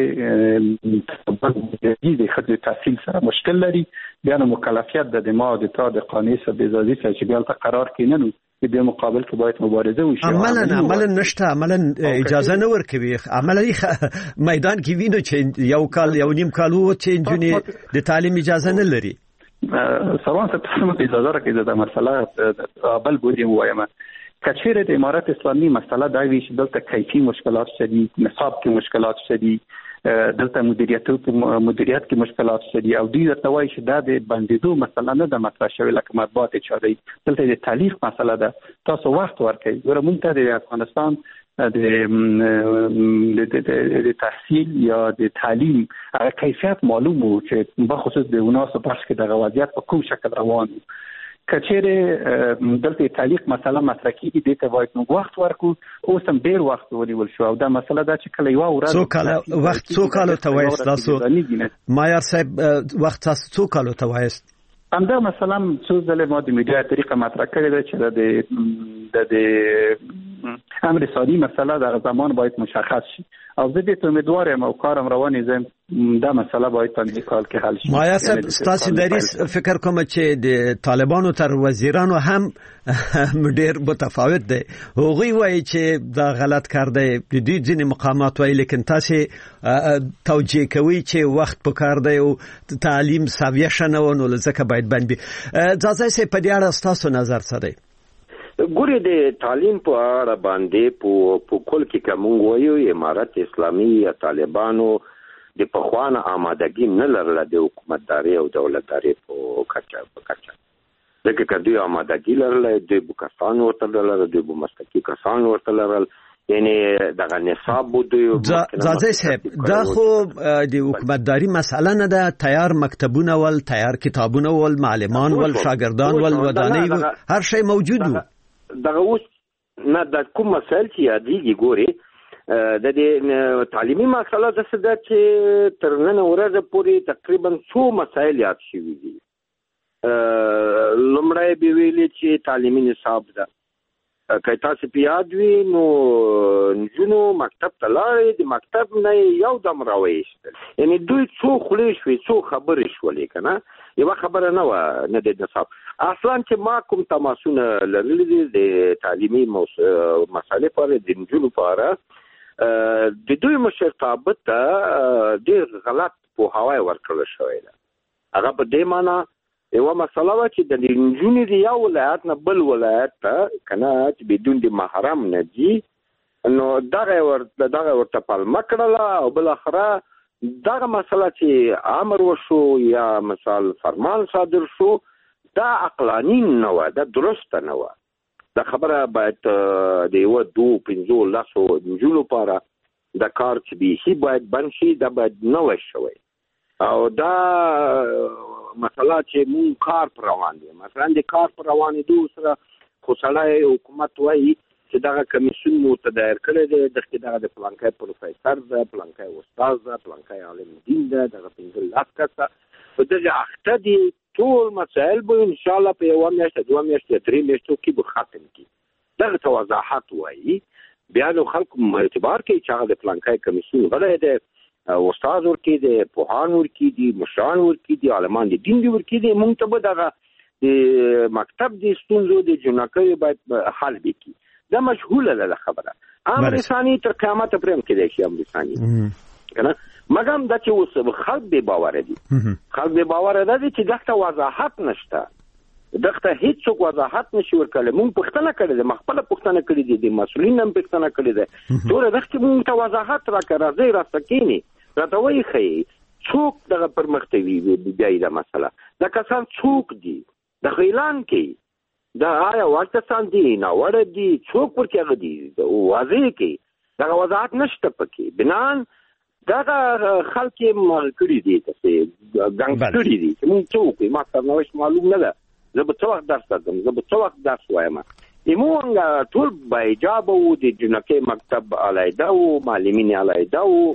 کچېره د خځې تحصیل سره مشکل لري بیا نو مکلفیت د ما د تا د قانون سره د ازادي سره چې بیا ته قرار کینې نو د مقابل کې باید مبارزه وشي. عملاً عملاً نشته، عملاً اجازه نه ورکوي. عملاً میدان کې وینو چې یو کال یو نیم کال وو چې جنې د تعلیم اجازه نه لري. سروان څه تاسو ته اجازه راکړئ دا مسله بل بودیم وایم. کچېره د امارات اسلامي مسله دا وی چې دلته کیفي مشکلات شدید، نصاب کې مشکلات شدید، دلته مدیریت او مدیریت کې مشکلات شدید او دوی ته وایي چې دا د بندیدو مسله نه د مطرح شوی لکه مطبوعات چاري، دلته د تعلیق مسله ده. تاسو وخت ورکړئ. ګوره مونږ ته د افغانستان د تحصیل یا د تعلیم هغه کیفیت معلوم وو چې په خصوص د وناسو بخش کې د وضعیت په کوم شکل روان وو. کچېره دلته تعلیق مسله مطرح کیږي د ته وایي نو وخت ورکو اوس هم ډیر وخت ونیول شو او دا مسله دا چې کله یو ورځ څو کال وخت څو کال ته وایي تاسو مایار صاحب وخت تاسو څو کال ته وایي همدا مثلا څو ځله ما د میډیا طریقه مطرح کړې ده چې د د امر سادي مسله در زمان باید مشخص شي او زه دې امیدوار یم او کارم رواني زم دا مسله باید په دې کال کې حل شي. مایا صاحب ستاسو دریس فکر کوم چې د طالبانو تر وزیرانو هم ډېر متفاوت دی. هغوی وایي چې دا غلط کار دی، د دوی ځینې مقامات وایي، لیکن تاسو توجیه کوي چې وخت په کار دی او تعلیم ساویه شنه و نو ځکه باید بند وي. ځاځی صاحب په دې اړه ستاسو نظر څه دی؟ ګورې د تعلیم په اړه باندې په په کل کې کوم وایو امارت اسلامي یا طالبانو د پخوانه آمادګي نه لرله د حکومتداري او دولتداري په کچه په کچه ځکه که دوی آمادګي لرله دوی به کسان ورته لرله، دوی به مسلکي کسان ورته لرل، یعنی دغه نصاب بو دوی. ځاځی صاحب دا خو د حکومتداري مسئله نه ده، تیار مکتبونه ول، تیار کتابونه ول، معلمان ول، شاګردان ول، ودانۍ هر شی موجود وو. دغه اوس نه د کوم مسایل چې یادېږي ګوري د دې تعلیمي مسله د څه ده چې تر نن ورځې پورې تقریبا څو مسایل یاد شوي دي. لومړی به ویلې چې تعلیمي نصاب ده، که تاسو په یاد وي نو نجونو مکتب ته لاړې، د مکتب نه یو دم راوایستل، یعنی دوی څو خولې شوې څو خبرې شولې که نه، یوه خبره نه وه نه د نصاب. اصلا چې ما کوم تماسونه لرلي دي د تعلیمي مسالې په اړه د نجونو په اړه د دوی مشرتابه ته ډېر غلط پوهاوی ورکړل شوی ده. هغه په دې معنا یوه مسله وه چې د نجونې د یو ولایت نه بل ولایت ته که نه چې بدون د محرم نه ځي، نو دغه ورته دغه ورته پلمه کړله او بالاخره دغه مسله چې امر وشو یا مثال فرمان صادر شو دا عقلاني نه وه، دا درسته نه وه. دا خبره باید د یوه دوه پنځو لسو نجونو لپاره دا کار چې بیخي باید بند شي، دا باید نه وای شوی. او دا مسله چې مونږ کار پر روان دی، مثلا د کار پر روانېدو سره خو سړی حکومت وایي چې دغه کمیسیون مو ته دایر کړی دی، دغه دغه د پلانکی پروفیسر ده، پلانکی استاد ده، پلانکی عالم دین ده، دغه پنځه لس کسه په دغه اخته دي. ټول مسایل به انشاءالله په یوه میاشت دوه میاشتې درې میاشتو کې به ختم کړي. دغه ته وضاحت وایي، بیا نو خلکو اعتبار کوي چې هغه د پلانکی کمیسیون غړی دی، استاد ورکړي دی، پوهان ورکړي دي، مشران ورکړي دي، عالمان د دین دي ورکړي دي. مونږ ته به دغه د مکتب د ستونزو د جنکیو باید حل وکړي. دا مشهوله ده خبره. امر ثاني تر قیامته پرې هم کېدای شي امر ثاني که نه، مګر دا چې اوس خلک بې باوره دي، خلک بې باوره ده دي چې دغه وضاحت نشته، دغه هیڅوک وضاحت نشي ورکولی. مونږ پوښتنه کړې ده، ما خپله پوښتنه کړې دي، د مسؤلین هم پوښتنه کړې ده، ټوله دغه چې مونږ ته وضاحت راکړه، راځئ راسته کښېنئ راته وایي ښیي څوک دغه پرمخ ته وي بیایي دا مسله، دا کسان څوک دي، دغه اعلان کوي، دا آیا وړ کسان دي ناوړه دي، څوک ورکې هغه دي واضح کوي. دغه وضاحت نشته پکې. بنان دغه خلک یې مغ کړي دي، داسې ګنګ کړي دي چې مونږ څه وکړو، ما سرنوشت معلوم نه ده، زه به څه وخت درس درځم، زه به څه وخت درس وایم. زموږ ټول باحجابه وو، د جنکۍ مکتب علیحده وو، معلمین علیحده وو.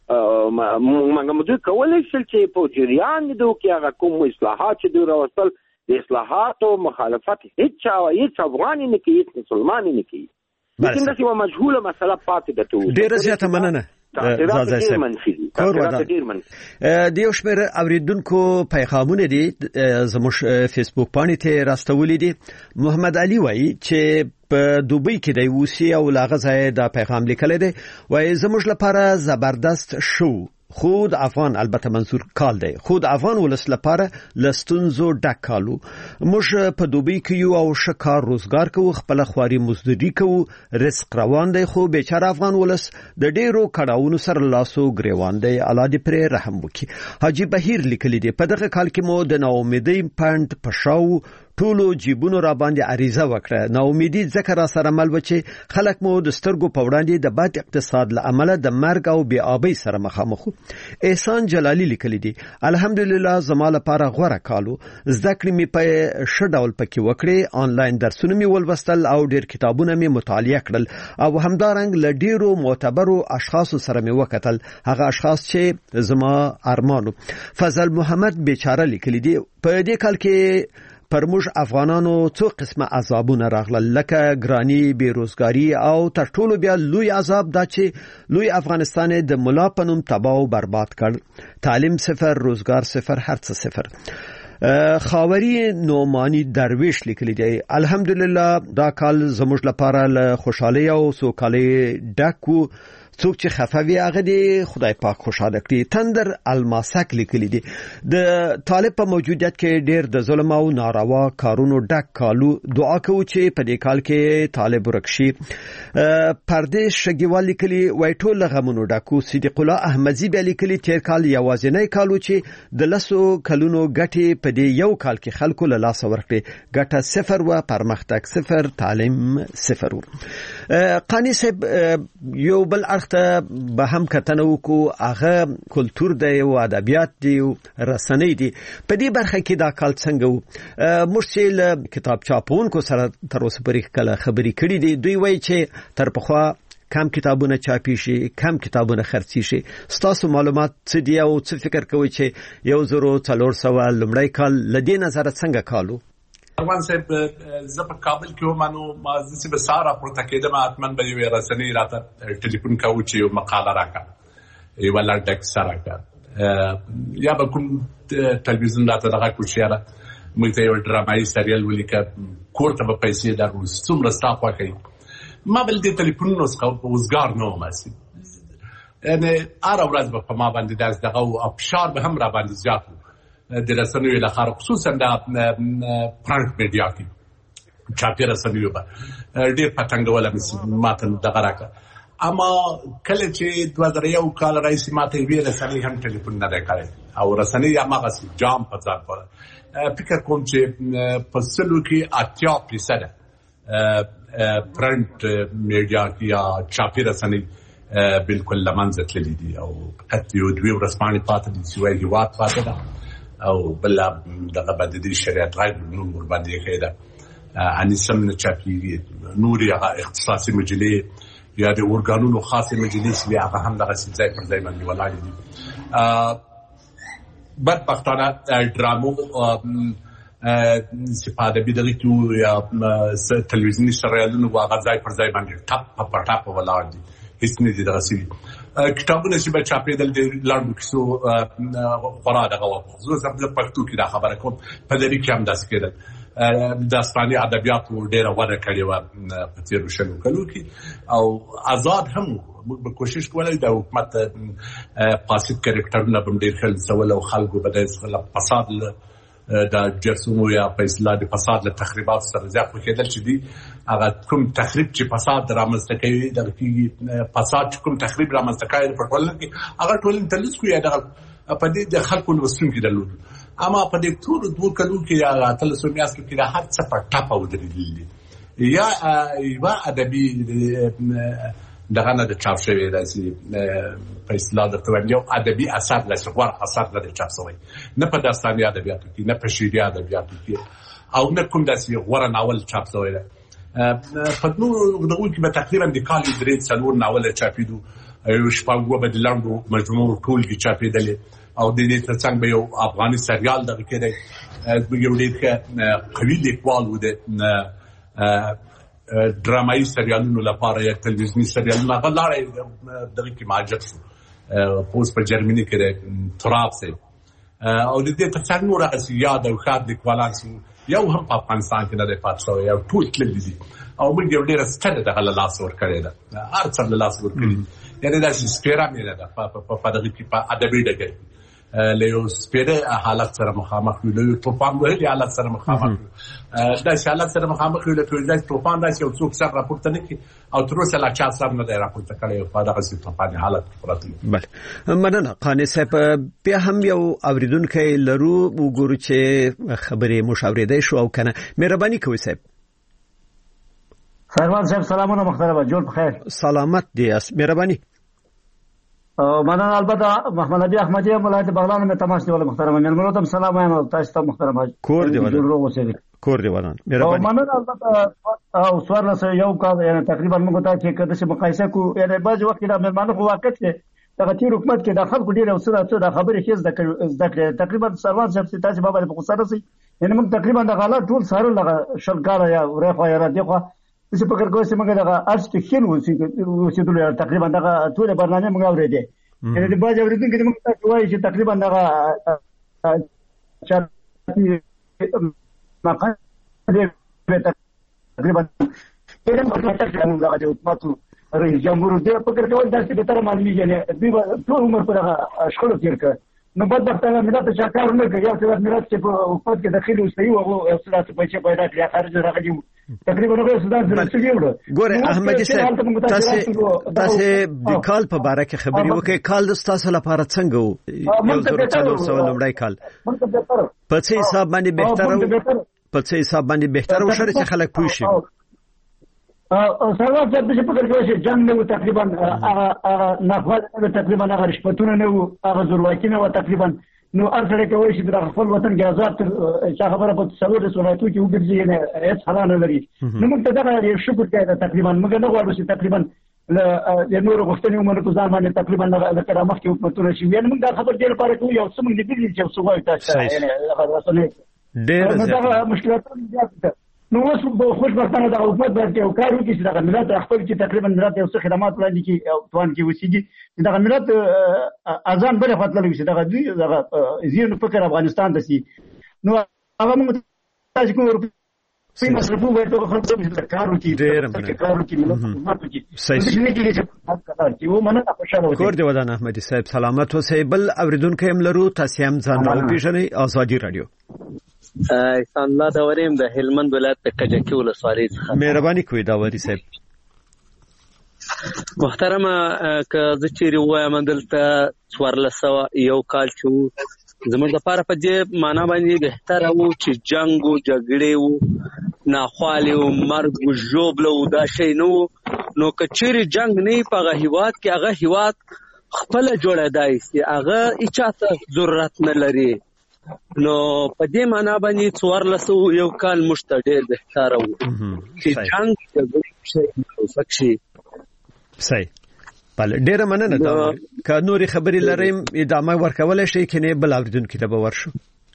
مګر دوی کولی شول چې په جریان د دوی کې هغه کوم اصلاحات چې دوی راوستل، د اصلاحاتو مخالفت هیڅ چا هیڅ افغان یې نه کوي، هیڅ مسلمان یې نه کوي. لیکن داسې یوه مجهوله مسله پاتې ده. ډېره زیاته مننه ځاځی صاحب. د یو شمېر اورېدونکو پیغامونه دي زموږ فیسبوک پاڼې ته راستولي دي. محمد علي وایي چې په دوبۍ کې دی اوسي او له هغه ځایه دا پیغام لیکلی دی. وایي زموږ لپاره زبردست شو، خود افغان البته منظور کال دی، خود افغان ولس لپاره لستونزو ډک کالو. موږ په دوبۍ کې یو او ښه کار روزګار کوو، خپله خواري مزدوري کوو، رزق روان دی، خو بیچاره افغان ولس د ډېرو کړاوونو سره لاسو ګریوان دی. الله دې پرې رحم وکړي. حاجي بهیر لیکلی دی په دغه کال کې مو د ناامیدۍ پنډ په شاو ټولو جیبونو را باندې عریضه وکړه. ناامیدي ځکه را سره مل و چې خلک مو د سترګو په وړاندې د بد اقتصاد له امله د مرګ او بې آبۍ سره مخامخ وو. احسان جلالي لیکلی دی الحمدلله زما لپاره غوره کالو، زده کړې مې په ښه ډول پکې وکړې، آنلاین درسونه مې ولوستل او ډېر کتابونه مې مطالعه کړل او همدارنګ له ډېرو معتبرو اشخاصو سره مې وکتل، هغه اشخاص چې زما ارمانو. فضل محمد بیچاره لیکلی دی په دې کال کې پر موږ افغانانو څو قسمه عذابونه راغلل لکه ګرانی بیروزګاری او تر ټولو بیا لوی عذاب دا چې لوی افغانستان د ملا پنوم تباہ او برباد کړ. تعلیم صفر، روزګار صفر، هر څه صفر. خاوري نومانی درویش لیکلی دی الحمدلله دا کال زموږ لپاره له خوشحالي او سوکالۍ ډکو. څوک چې خفوي هغه دی خدای پاک خوشاله کړي. تندر الماسک لیکلی دی د طالب په موجودیت کې ډیر د ظلم او ناروا کارونو ډک کالو. دعا کوو چې په دې کال کې طالب ورکشي. پردیس شګیوال لیکلی وای ټول غمونو ډکو. صدیق الله احمدزی به لیکلی تیر کال یوازینی کالو چې د لسو کلونو ګټي په دې یو کال کې خلکو له لاس ورکړي. ګټه صفر و پرمختګ صفر، تعلیم صفر. قانی صاحب یو بل ته به هم کتنه وکړو هغه کلچر دی او ادبیات دی او رسنۍ دی. په دې برخه کې دا کال څنګه وو؟ موږ چې له کتاب چاپونکو سره تر اوسه پورې کله خبرې کړې دي دوی وایي چې تر پخوا کم کتابونه چاپی شي، کم کتابونه خرڅی شي. ستاسو معلومات څه دی او څه فکر کوئ چې یو زرو څلور سوه لومړی کال لدې نظر څنګه کالو؟ افغان صاحب زه په کابل کې وم نو ما زه به ساره پورته کېدم اتمن به یو رسنۍ راته ټلیفون کاوه چې یو مقاله راکړه یو لړ ډک سره راکړه یا به کوم ټلویزیون راته دغه کو شهره موږ ته یو ډرامایي سریال ولیکه کور ته به پیسې درو څومره ستا خوښوي. ما بل دې ټلیفون نو څخه وزګار نه وم اسی یعنی هر ورځ به په ما باندې داس دغه او فشار به هم را باندې زیات د رسنیو لپاره خصوصا د پرنټ میډیا کې چاپی رسنیو به ډېر پټنګوله ماته دغه راکړه. اما کله چې دوه زره یو کال راځي ماته وی رسنۍ هم ټلیفون نه راکړي او رسنۍ هغه جام په ځان په فکر کوم چې په سلو کې اتیا فیصد پرنټ میډیا کې یا چاپی رسنۍ بالکل لمنځه تللي دي او حتی یو دوی ورسپانې پاتې دي چې وایي هېواد پاتې ده او بل دغه باندې شریعت غیر نور ور باندې کېده اني سم چاپی نور یا اختصاصي مجلې یا د اورګانونو خاصه مجلس بیا هغه هم دغه ځای پر ځای باندې ولاړ دي. بدبختانه ډرامو سپاده بيدغه کې یا تلویزیونی سریالونو هغه ځای پر ځای باندې ټپ په ټپ ولاړ دي. هیڅ نه دي دغه سي کتابونه چې به چاپېدل د لاندو کیسو خورا دغه خصوصا د پښتو کې دا خبره کوم په دې کې هم داس کېده داستاني ادبیات ډېره وده کړې و په تیر شلو کلو کې او آزاد هم موږ به کوشش کوله د حکومت فاسد کریکټرونه به ډېر خل سوال او خلکو به د فساد د جرسونو یا په اصطلاح د فساد له تخریبات سره ځکه کېدل چې دي هغه کوم تخریب چې فساد رامنځته کوي د فساد کوم تخریب رامنځته کوي په ټولنه کې هغه ټولنه تلوس کوي د په دې د خلکو لوسون کې درلود. اما په دې ټول دوه کلو کې یا تلسو میاسو کې د هر څه په ټاپه ودرېدل یا یو ادبي دغه نه د چاپ شوی راځي په اصطلاح د توانیو ادبي اثر لږ غوړ اثر نه د چاپ شوی نه په داستاني ادبیاتو کې نه په شعري ادبیاتو کې او نه کوم داسې غوړ ناول چاپ شوی دی. په نور دغه کې به تقریبا د کال درې څلور ناول چاپېدو یو شپږ به د لاندو مجموعه ټولګي چاپېدلې او د دې ترڅنګ به یو افغاني سریال دغه کې دی یو ډېر قوي لیکوال و د ډرامایي سریالونو لپاره یا تلویزیونی سریالونو هغه لارې دغه کې ماجد شو پوس په جرمني کې تراب سي او د دې ترڅنګ نور هغه یاد او خاط لیکوالان یو هم په افغانستان کې نه دی پات شوی یو ټول تللی دي او موږ یو ډېر ستنه دغه لاس ور کړی ده هر څه لاس ور کړی یعنی دا چې سپیره مې ده په په دغه کې په ادبي ډګر له یو سپیره حالت سره مخامخ وي له طوفان وهلي حالت سره مخامخ وي دا چې حالت سره مخامخ وي له طوفان داسې یو څوک سره راپورته نه کوي او تر اوسه لا چا سره نه دی راپورته کړی په دغه طوفاني حالت پراته. بله مننه قانع صاحب. بیا هم یو اوریدونکی لرو وګورو چې خبرې مشاورې شو او کنه مهرباني کوئ صاحب. سروان صاحب سلامونه محترم جوړ بخیر سلامت دی مهرباني. مننه البته محمد نبی احمدی ولایت بغلان مې تماس دی محترم مېلمنو ته سلام وایم تاسو ته محترم کور دی ولان کور دی ولان مهرباني. مننه البته او سوار له یو کا یعنی تقریبا موږ ته چې کده چې مقایسه کو یعنی بعض وخت دا مېلمانو په وخت کې دغه تیر حکومت کې د خلکو ډیر اوسره څه د خبرې هیڅ د تقریبا سروان صاحب تاسو بابا په قصره سي یعنی موږ تقریبا د حالات ټول سره لغه شل کال یا ورخه یا را دی خو څه فکر کوئ چې موږ دغه ارستیشن وسیدل تقریبا دغه ټول برنامه موږ اورېدې یعنی د باج اوریدونکو د موږ تاسو وایي چې تقریبا دغه چې مقام تقریبا کله موږ تاسو موږ د حکومت رئیس جمهور دې فکر کوي دا چې به تر معلومي یعنی دوی ټول عمر په دغه شخړو تیر کړ نو بدبختانه ملت چې کار نه کوي یو څه ملت چې په حکومت کې داخلي اوسي او یو څه چې پیسې پیدا کړي خارج راغلي تقریبا نو سودان سره څه ویوړ ګوره احمدي صاحب تاسو تاسو د کال په باره کې خبري وکړئ کال د تاسو لپاره څنګه وو یو زر څلور سوه لومړی کال په څه حساب باندې بهتر په څه حساب باندې بهتر و شر چې خلک پوه شي او سره چې په فکر کې چې جنگ نو تقریبا هغه نفاذ تقریبا هغه رشوتونه نو هغه زورواکي نو تقریبا نو ارسله کوي چې د خپل وطن کې آزاد چې خبره په څلور رسولاتو کې وګرځي نه هیڅ حالانه لري نو موږ ته دا شکر کوي تقریبا موږ نه غواړو چې تقریبا د نور غوښتنې عمر په ځان باندې تقریبا د کرامت کې حکومتونه شي یعنی موږ دا خبر ډیر لپاره کوي یو څه موږ دې چې څه وایي تاسو یعنی هغه رسنۍ ډیر زیات مشکلات دي نو اوس خوشبختانه د حکومت باندې او کار وکړي چې د ملت خپل کې تقریبا ملت یو څه خدمات وړاندې کړي او توان کې وسیږي چې د ملت اذان بل خاطر لوي چې د دوی د زیرو فکر افغانستان ته سي نو هغه موږ تاسو کوم په مصرفو ورته خپل چې کار وکړي ډېر کار وکړي ملت حکومت وکړي صحیح چې و مننه خوشاله کور دی ودان احمدي صاحب سلامت اوسئ بل اوریدونکو هم لرو تاسو هم ځان راوپیژنئ ازادي رادیو احسان الله داوریم د هلمند ولایت د کجکی ولسوالۍ څخه مهرباني کوئ داوري صاحب محترمه که زه چیرې ووایم دلته څوارلس سوه یو کال چې وو زموږ دپاره په دې معنا باندې بهتره وو چې جنګ و جګړې وو ناخوالې وو مرګ و ژوبله وو دا شی نه وو نو که چیرې جنګ نه وي په هغه هېواد کې هغه هېواد خپله جوړېدای شي هغه هېچا ته ضرورت نه لري نو په دې معنا باندې څوارلس سوه یو کال موږ ته ډېر بهتره وو چې جنګ جګړې شی وکړي صحیح بله ډېره مننه دا که نورې خبرې لرئ ادامه ورکولی شئ که نه بل اورېدونکي ته به ورشو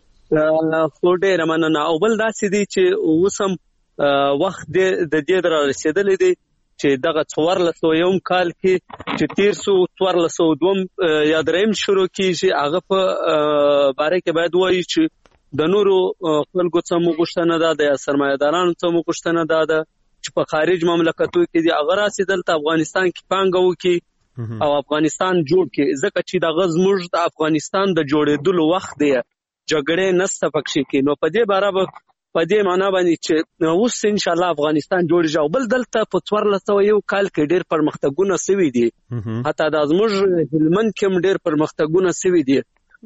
خو ډېره مننه او بل داسې دی چې اوس هم وخت د دې را رسېدلی دی چې دغه څوارلس سوه یوم کال کې چې تېر سو څوارلس سوه دوم یا درېیم شروع کېږي هغه په باره کې باید ووایي چې د نورو خلکو څه مو غوښتنه دا ده یا سرمایه‌دارانو څه مو غوښتنه دا ده چې په خارج مملکتو کې دي هغه راسي دلته افغانستان کې پانګه وکړي او افغانستان جوړ کړي ځکه چې دغه زموږ د افغانستان د جوړېدلو وخت دی جګړې نسته پکښې کې نو په دې باره به په دې معنا باندې چې اوس ان شاء الله افغانستان جوړ شي او بل دلته په څوارلس سوه یو کال کې ډېر پرمختګونه سوي دي حتی دا زموږ هلمند کې هم ډېر پرمختګونه سوي دي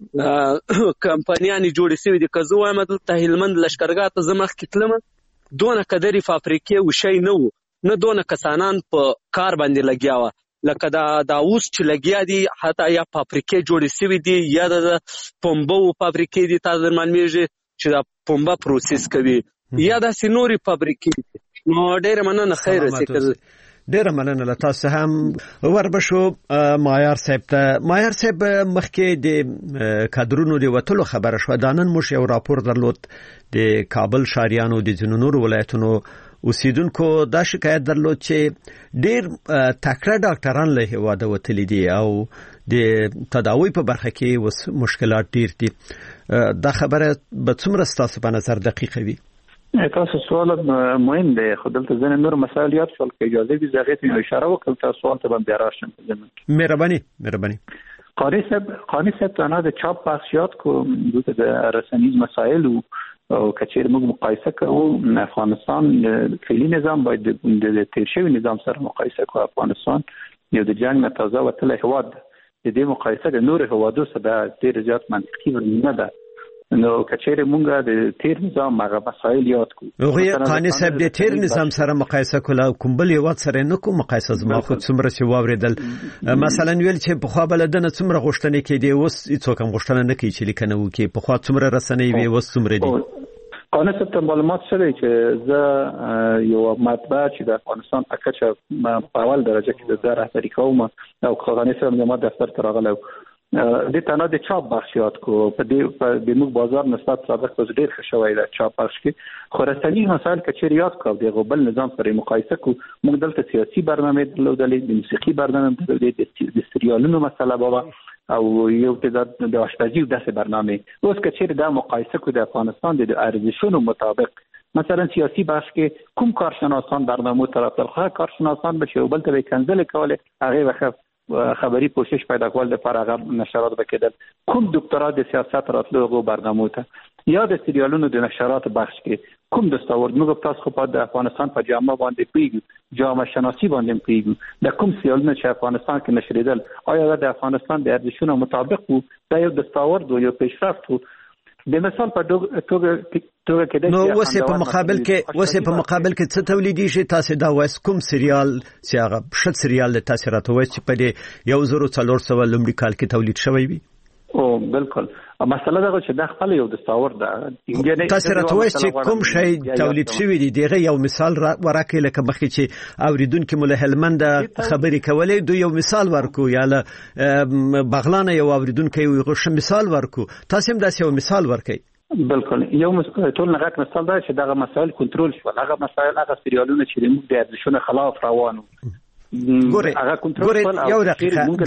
کمپنیانې جوړې سوي دي که زه وایم دلته هلمند لشکرګاه ته زه مخکې تلمه دونه قدرې فابریکې وشی نه وو نه دونه کسانان په کار باندې لګیا وه لکه دا دا اوس چې لګیا دي حتی یا فابریکې جوړې سوي دي یا د پنبو فابریکې دي تاسو معلومیږي چې دا پنبه پروسس کوي یا داسې نورې فابریکې نو ډېره مننه خیر رسي ډېره مننه له تاسو هم وربشو مایار صاحب ته مایار صاحب مخکې د کادرونو د وتلو خبره شوه دا نن موږ یو راپور درلود د کابل ښاریانو د ځینو نورو ولایتونو اوسیدونکو دا شکایت درلود چې ډېر تکړه ډاکټران له هېواده وتلي دي او د تداوی په برخه کې اوس مشکلات ډېر دي دا خبره به څومره ستاسو په نظر دقیقه وي تاسو سوال مهم دی خو دلته ځینې نور مسایل یاد شول که اجازه وي زه هغې ته اشاره وکړم تاسو سوال ته به بیا راشم مهرباني مهرباني قاری صاحب قاری صاحب تنها د چاپ بخش یاد کوم دلته د رسنیز مسایل او کچیر موږ مقایسه کوو افغانستان فعلی نظام باید د تیر شوي نظام سره مقایسه کوو افغانستان یو د جنګ نه تازه وتلی هېواد د دې مقایسه د نورو هېوادو سره ډېر زیات منطقي نه ده نو کچېره مونږه د تیر نظام هغه مسایل یاد کو هغه قانی صاحب د تیر نظام سره مقایسه کوله کوم بل یو سره نه کوم مقایسه زما خو څومره چې واوریدل مثلا ویل چې په خوا بلدنه څومره غوښتنه کې دی اوس هیڅ کوم غوښتنه نه کوي چې لیکنه وکي په خوا څومره رسنۍ وي اوس څومره دي قانی صاحب ته معلومات شته چې زه یو مطبع چې د افغانستان اکچه په اول درجه کې د رهبری کوم او قانی صاحب د ما دفتر ته راغلی د تنه د چاپ بخش یاد کو په دې په د موږ بازار نسبت سابق اوس ډیر ښه شوی دی چاپ بخش کې خو رسنی مسایل کچې یاد کو د غوبل نظام سره مقایسه کو موږ دلته سیاسي برنامه درلودلې د موسیقي برنامه درلودلې د سریالونو مسله بابا او یو تعداد د آشپزي داسې برنامه اوس کچې د مقایسه کو د افغانستان د ارزښتونو مطابق مثلا سیاسي بخش کې کوم کارشناسان برنامه طرفدار کارشناسان به یو بل ته کنځل کوله هغه وخت خبري کوشش پیدا کول د فرغه نشرات وکړل کوم دکترا د سیاست راتلو برنامه ته یا د سریالونو د نشرات بخش کې کوم دستاورد موږ تاسو خو په افغانستان په جامه باندې پیګو جامه شناسی باندې پیګو د کوم سریالونو چې افغانستان کې نشریدل آیا د افغانستان د ارزښتونو مطابق وو دا یو دستاورد یو پیشرفت وو د مثال په توګه توګه کې نو وسه په مقابل کې وسه په مقابل کې څه تولیدي شي تاسو دا وس کوم سریال چې هغه شت سریال د تاثیرات وس چې په دې یو زرو څلور سو لومړي کال کې تولید شوی وي او بالکل مسله دا چې د خپل یو دستاور د تاثیرات وس چې کوم شی تولید شوی دی دغه یو مثال ورکه لکه مخکې چې اوریدونکو مله هلمند خبرې کولې دوی یو مثال ورکو یا له بغلان یو اوریدونکو یو غوښه مثال ورکو تاسو هم داسې یو مثال ورکې بالکل یو ټول نغت مثال دا چې دغه مسائل کنټرول شول هغه مسائل هغه سریالونه چې موږ د ارزښتونو خلاف روانو ګوره ګوره یو دقیقه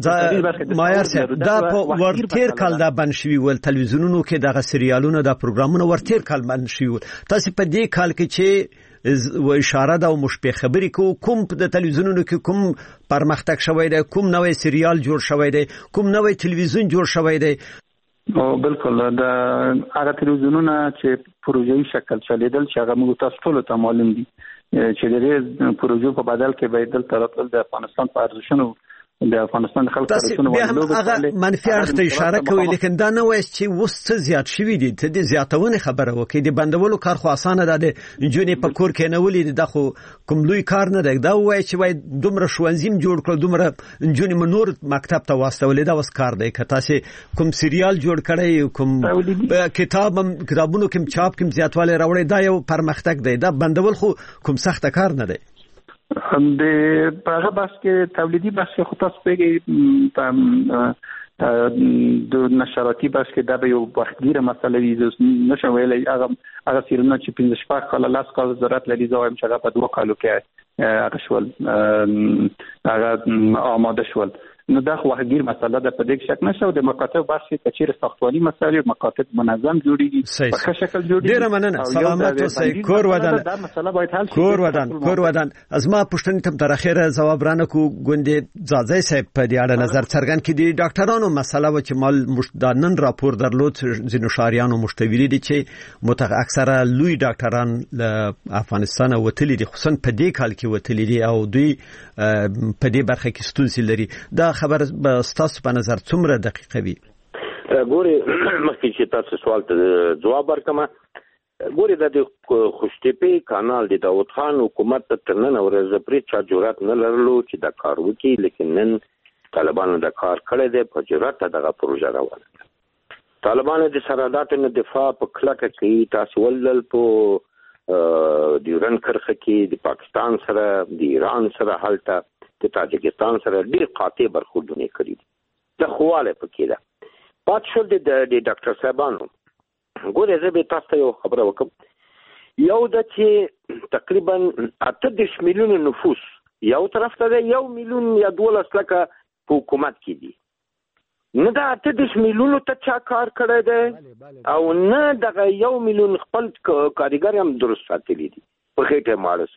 دا مایر صاحب دا په ورتیر کال دا بنشوي ول تلویزیونونو کې دغه سریالونه دا پروګرامونه ورتیر کال بنشوي تاسو په دې کال کې چې و اشاره دا مشبه خبرې کو کوم د تلویزیونونو کې کوم پرمختګ شوی دی کوم نوې سریال جوړ شوی دی کوم نوې تلویزیون جوړ شوی دی او بالکل دا هغه تلویزیونونه چې پروژې شکل چلیدل چې هغه موږ تاسو ټول ته معلوم دي چې د دې پروژو په بدل کې به دل ترتل د افغانستان په ارزښتونو د افغانستان خلک ارزښتونو باندې هغه منفي اړخ ته اشاره کوي لیکن دا نه وایي چې وسته زیات شوی دي ته د زیاتونه خبره وکړي د بندولو کار خو اسانه ده د جونې په کور کې نه ولې د خو کوم لوی کار نه ده دا وایي چې وای دومره شوانزیم جوړ کړ دومره جونې منور مکتب ته واستولې دا وس کار دی که تاسو کوم سریال جوړ کړی کوم کتاب کتابونو کوم چاپ کوم زیاتواله راوړی دا یو پرمختګ دی دا بندول خو کوم سخت کار نه دی هم د هغه بس کې تولیدي بس خو تاسو پیږي د نشراتي بس کې دا به یو وختګیره مسله وي نشو ویلای هغه هغه سیرونه چې پنځه شپږ کال لاس کال ضرورت لري زاویم چې هغه په دوه کالو کې هغه شول هغه آماده شول نو دا خو وختګیر مسله ده په دې شک نشو د مکاتب بس کې کچیر ساختماني مسایل مکاتب منظم جوړیږي په ښه شکل جوړیږي ډیر مننه سلامت اوسئ کور ودان دا مسله باید حل شي کور ودان کور ودان ازما پښتنې تم تر اخره جواب رانه کو ګوندې ځاځي صاحب په دې اړه نظر څرګند کړي ډاکټرانو مسله و چې مال مشدانن راپور درلود زینو شاریانو مشتویلي دي چې متخ اکثره لوی ډاکټران له افغانستان وتلي دي خصوصا په دې کال کې وتلي دي او دوی په دې برخه کې ستونزې لري دا خبر به تاسو په نظر څومره دقیقه وي ګوري مخکې چې تاسو سوال ته جواب ورکما ګوري د خوشتپې کانال د داوود خان حکومت تر نن ورځې پرې چا جرأت نه لرلو چې دا کار وکړي لیکن نن طالبانو دا کار کړی دی په جرأت دغه پروژه روانه طالبانو د سرحداتو نه دفاع په کلکه کې تاسو ولل په د یورن کرخه کې د پاکستان سره د ایران سره حالت د تاجکستان سره ډیر قاطع برخوردونه کړی د خواله پکې ده پات شو د ډاکټر صاحبانو ګوره زه به تاسو یو خبره وکم یو د چې تقریبا اته میلیون نفوس یو طرف ته یو میلیون یا دولس لکه حکومت کې دي نه دا اته میلیون ته چا کار کړی دی او نه دغه یو میلیون خپل کاریګر هم درست ساتلی دي په خېټه ماړه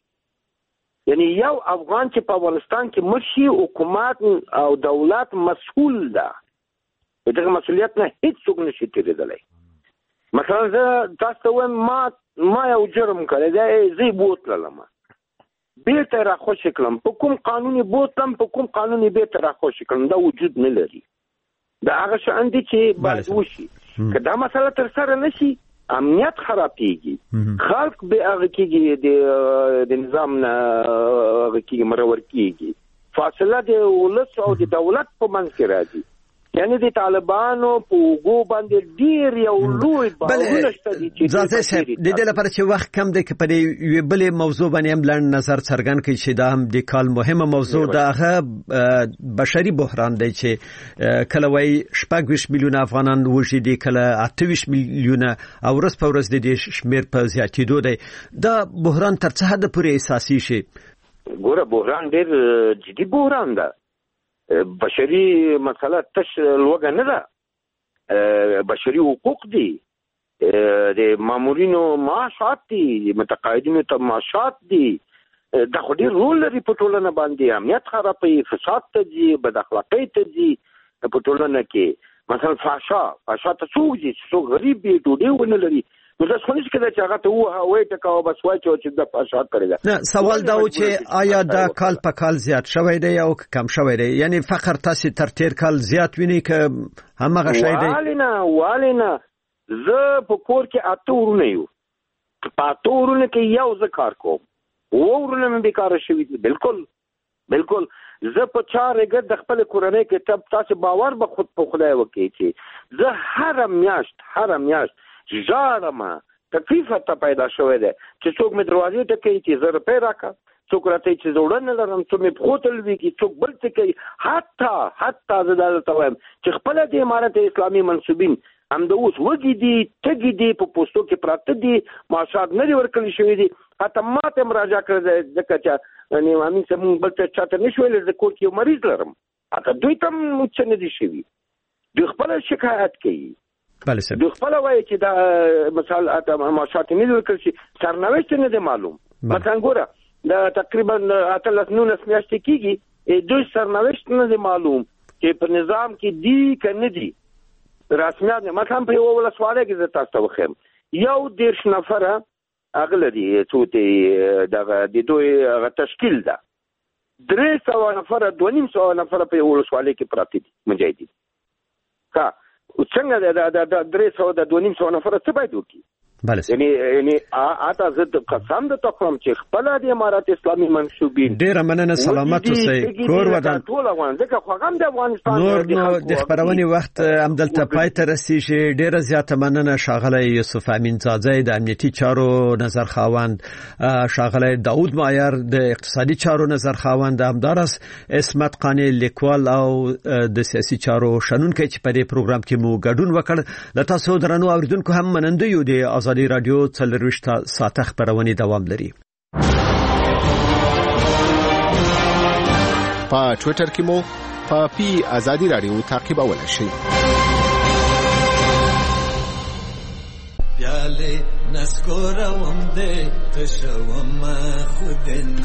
ساتلی یعنی یو افغان چې په افغانستان کې مرشي حکومت او دولت مسؤل ده دغه مسؤلیت نه هیڅ څوک نشي تیریدلی مثلا زه تاسو وایم ما ما یو جرم کړی دی زه بوتلم بیرته را خوش کړم په کوم قانوني بوتلم په کوم قانوني بیرته را خوش کړم دا وجود نه لري دا هغه شان دي چې باید وشي که دا مسله تر سره نشي امنیت خرابېږي خلک به هغه کېږي د د نظام نه هغه کېږي مرور کېږي فاصله د ولس او د دولت په منځ کې راځي یعنی د طالبانو په وګو باندې ډیر یو لوی باورونه شته چې ځکه چې د دې لپاره چې وخت کم دی په دې یو بل موضوع باندې هم لاند نظر څرګند کړي چې دا هم د کال مهمه موضوع ده هغه بشري بحران دی چې کله وای شپږ ویشت میلیونه افغانان وژي دي کله اته ویشت میلیونه او ورځ په ورځ د دې شمیر په زیاتېدو دی دا بحران تر څه حد پورې اساسي شي ګوره بحران ډیر جدي بحران ده بشري مسله تش لوګه نه ده بشري حقوق دي د مامورینو معاشات دي متقاعدینو ته معاشات دي دا خو ډیر رول لري په ټولنه باندې امنیت خرابوي فساد ته ځي بد اخلاقۍ ته ځي په ټولنه کې مثلا فحشا فحشا ته څوک دي څوک غریب دي ډوډۍ ونه لري نو دا څنګه چې دا چې هغه ته وه وای ټکاو بس وای چې د فحشا کړی نه سوال دا و چې آیا دا کال په کال زیات شوی دی او کم شوی دی یعنی فقر تاسو تر تیر کال زیات ویني که همغه شی دی والینا والینا زه په کور کې اته ورونه یو په اته ورونه کې یو زه کار کوم ورونه مې بیکاره شوي دي بالکل بالکل زه په چارګه د خپل کورنۍ کې تب تاسو باور به خود په خدای وکړي چې زه هر میاشت هر میاشت ژاړم تکلیف ته پیدا شوی دی چې څوک مې دروازې ته کوي چې زه روپۍ راکړه څوک راته چې زه وړه نه لرم څوک مې پښو ته لویږي څوک بل څه کوي حتی حتی زه دا درته وایم چې خپله د امارت اسلامي منصوبین همدا اوس وږي دي تږي دي په پوستو کې پراته دي معاشات نه دي ورکړل شوي دي حتی ما ته مراجعه کړې ده ځکه چې امین صاحب موږ بل څه چاته نه شو ویلی زه کور کې یو مریض لرم حتی دوی ته هم څه نه دي شوي دوی خپله شکایت کوي بله صاحب دوی خپله وایي چې دا مثال معاشات نه دي ورکړل شي سرنوشت نه دی معلوم مثلا ګوره د تقریبا اتلس نولس میاشتې کېږي دوی سرنوشت نه دی معلوم چې په نظام کې دي که نه دي رسمیات نه مثلا په یوه ولسوالۍ کې زه تاسو ته وښیم یو دېرش نفره هغه لري څو ته دغه د دوی هغه تشکیل ده درې سوه نفره دوه نیم سوه نفره په یوه ولسوالۍ کې پراته دي مجاهدین ښه څنګه د درې سوه د دوه نیم سوه نفره څه باید وکړي بله یعنی یعنی اته زه د قسم د تخم چې خپل د امارات اسلامي منسوبین ډیره مننه سلامت اوسئ کور ودان ټول افغان ځکه خوغم د افغانستان نور نو د خبرونې وخت همدلته پای ته رسیږي ډیره زیاته مننه شاغلی یوسف امین زاده د امنیتي چارو نظر خاوند شاغلی داود مایر د اقتصادي چارو نظر خاوند همدارس اسمت قانی لیکوال او د سیاسي چارو شنونکي چې په دې پروګرام کې مو ګډون وکړ لته سو درنو اوریدونکو هم مننده یو د ازادي رادیو څلرویشت ساعته خبرونه دوام لري په ټوئیټر کې مو په پی ازادي رادیو تعقیبولای شئ پیاله نسکورم دې تشوم خودن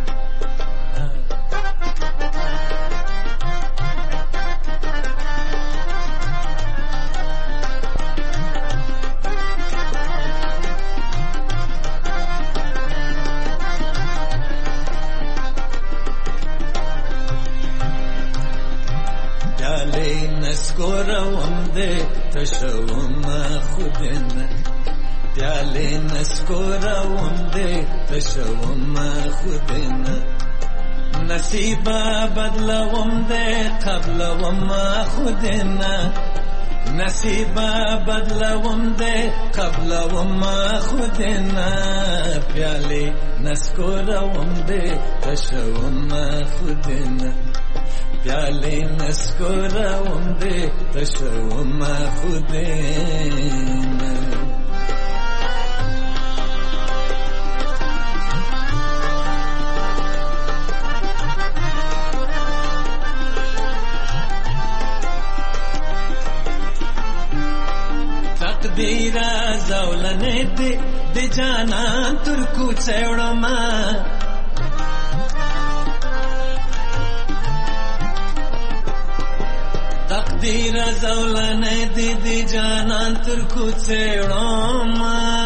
نسکورم دې تشوم خودن پیاله نسکورم دې تشوم خودن نصیب بدلوم دې قبلوم خودن نصیب بدلوم دې قبلوم خودن پیاله نسکورم دې تشوم خودن پیاله نسکورم دې تشوم خودن تقدیر زولنه دې د جانان تر کوڅېړم تقدیر زولنه دی دی جانان تر کوڅېړم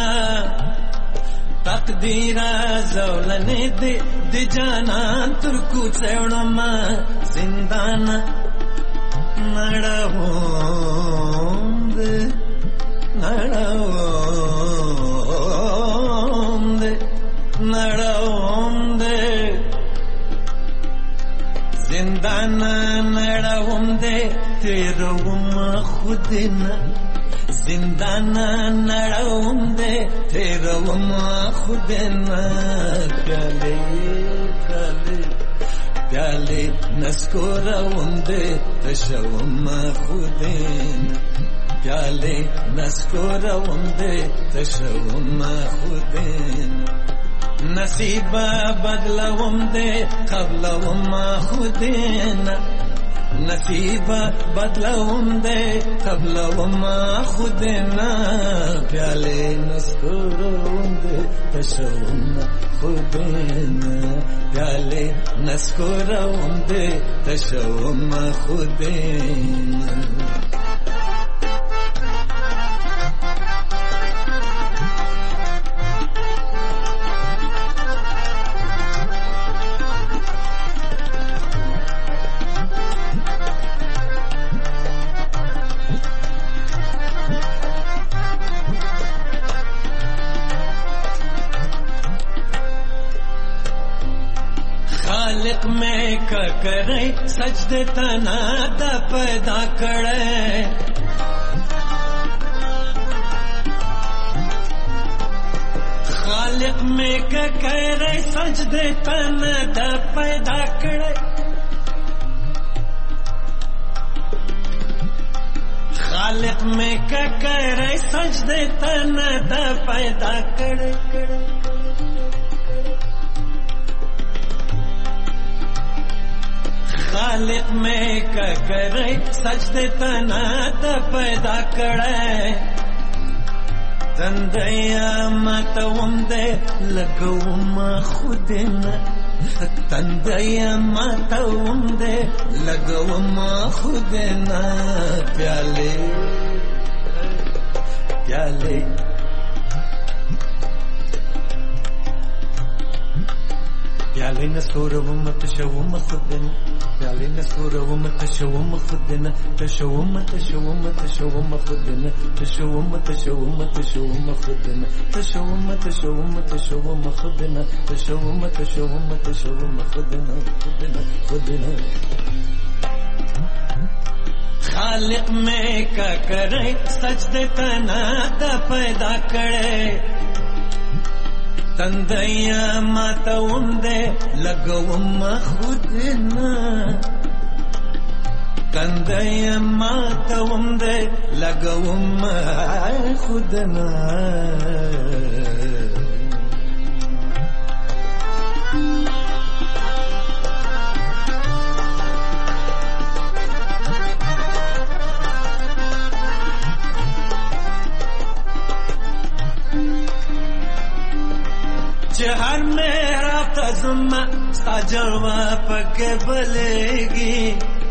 تقدیر زولنه دی دی جانان تر کوڅېړم زندان نړوم نړوم نړوم زندان نړوم تیروم خودنا زندان نړوم دې تیروم خودنا پیاله پیاله پیاله نسکوروم دې تشوم خودنا پیاله نسکوروم دې تشوم خودنا نصیب بدلوم دې قبلوم خودنا نصیب بدلوم دے قبلوم خودنا پیالے نسکوروم دے تشوم خودنا پیالے نسکوروم دے تشوم خودنا خالق میں کا کرے سجدے تنا دا پیدا کرے خالق میں کا کرے سجدے تنا دا پیدا کرے خالق میں کا کرے سجدے تنا دا پیدا کرے خالق میں کا کرے سجدے تنا دا پیدا کرے تندیا ماتوم دے لگوم خودنا تندیا ماتوم دے لگوم خودنا پیالے پیالے پیالے نسکوروم تشوم خودنا پیالے نسکوروم تشوم خودنا تشوم تشوم تشوم خودنا تشوم تشوم تشوم خودنا تشوم تشوم تشوم خودنا تشوم تشوم تشوم خودنا خودنا خودنا خالق میں کا کرے سجدے تنا دا پیدا کرے تندیا ماتوم دے لگوم خودنا تندیا ماتوم دے لگوم خودنا جہر میرا تزم ستا جلوہ پکے بلے گی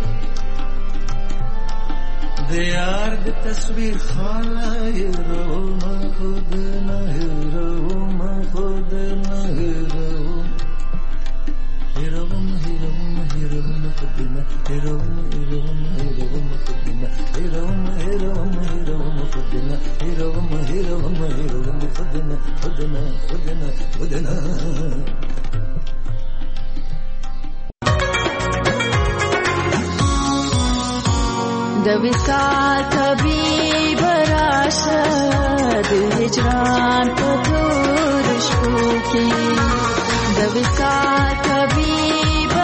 دیار دی تصویر خالا ہیروم خودنا ہیروم خودنا ہیروم ہیروم ہیروم ہیروم خودنا ہیروم ہیروم ہیروم خودنا ہیروم ہیروم ہیروم خودنا ہیروم ہیروم ہیروم خودنا خودنا خودنا خودنا دویسال طبیب راشد هجران پتورش بوکی دویسال طبیب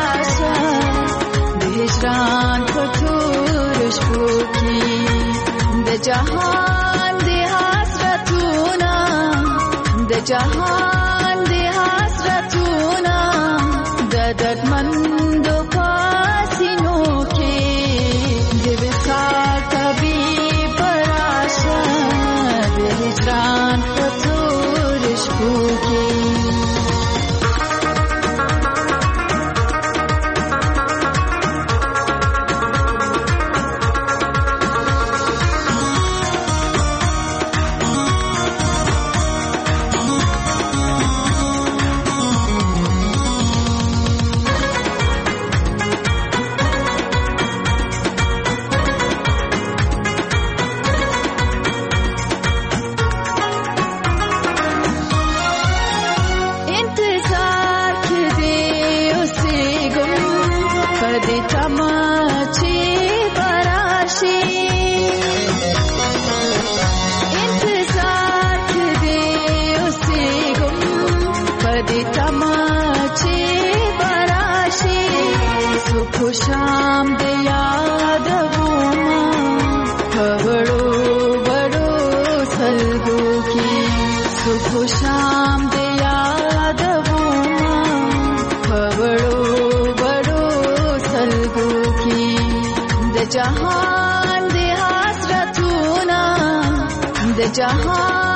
راشد هجران پتورش بوکی د جهان دی حسرتونا د جهان دی حسرتونا د دردمندو پاسینو کې د وصال طبیب راشد هجران پتورش بوکی Tama chi bara دې تمچې براشي صبح شام دې یاد وما وړو وړو سلګو کې صبح شام دې یاد وما وړو وړو سلګو کې د جهان دې حسرتونه د جهان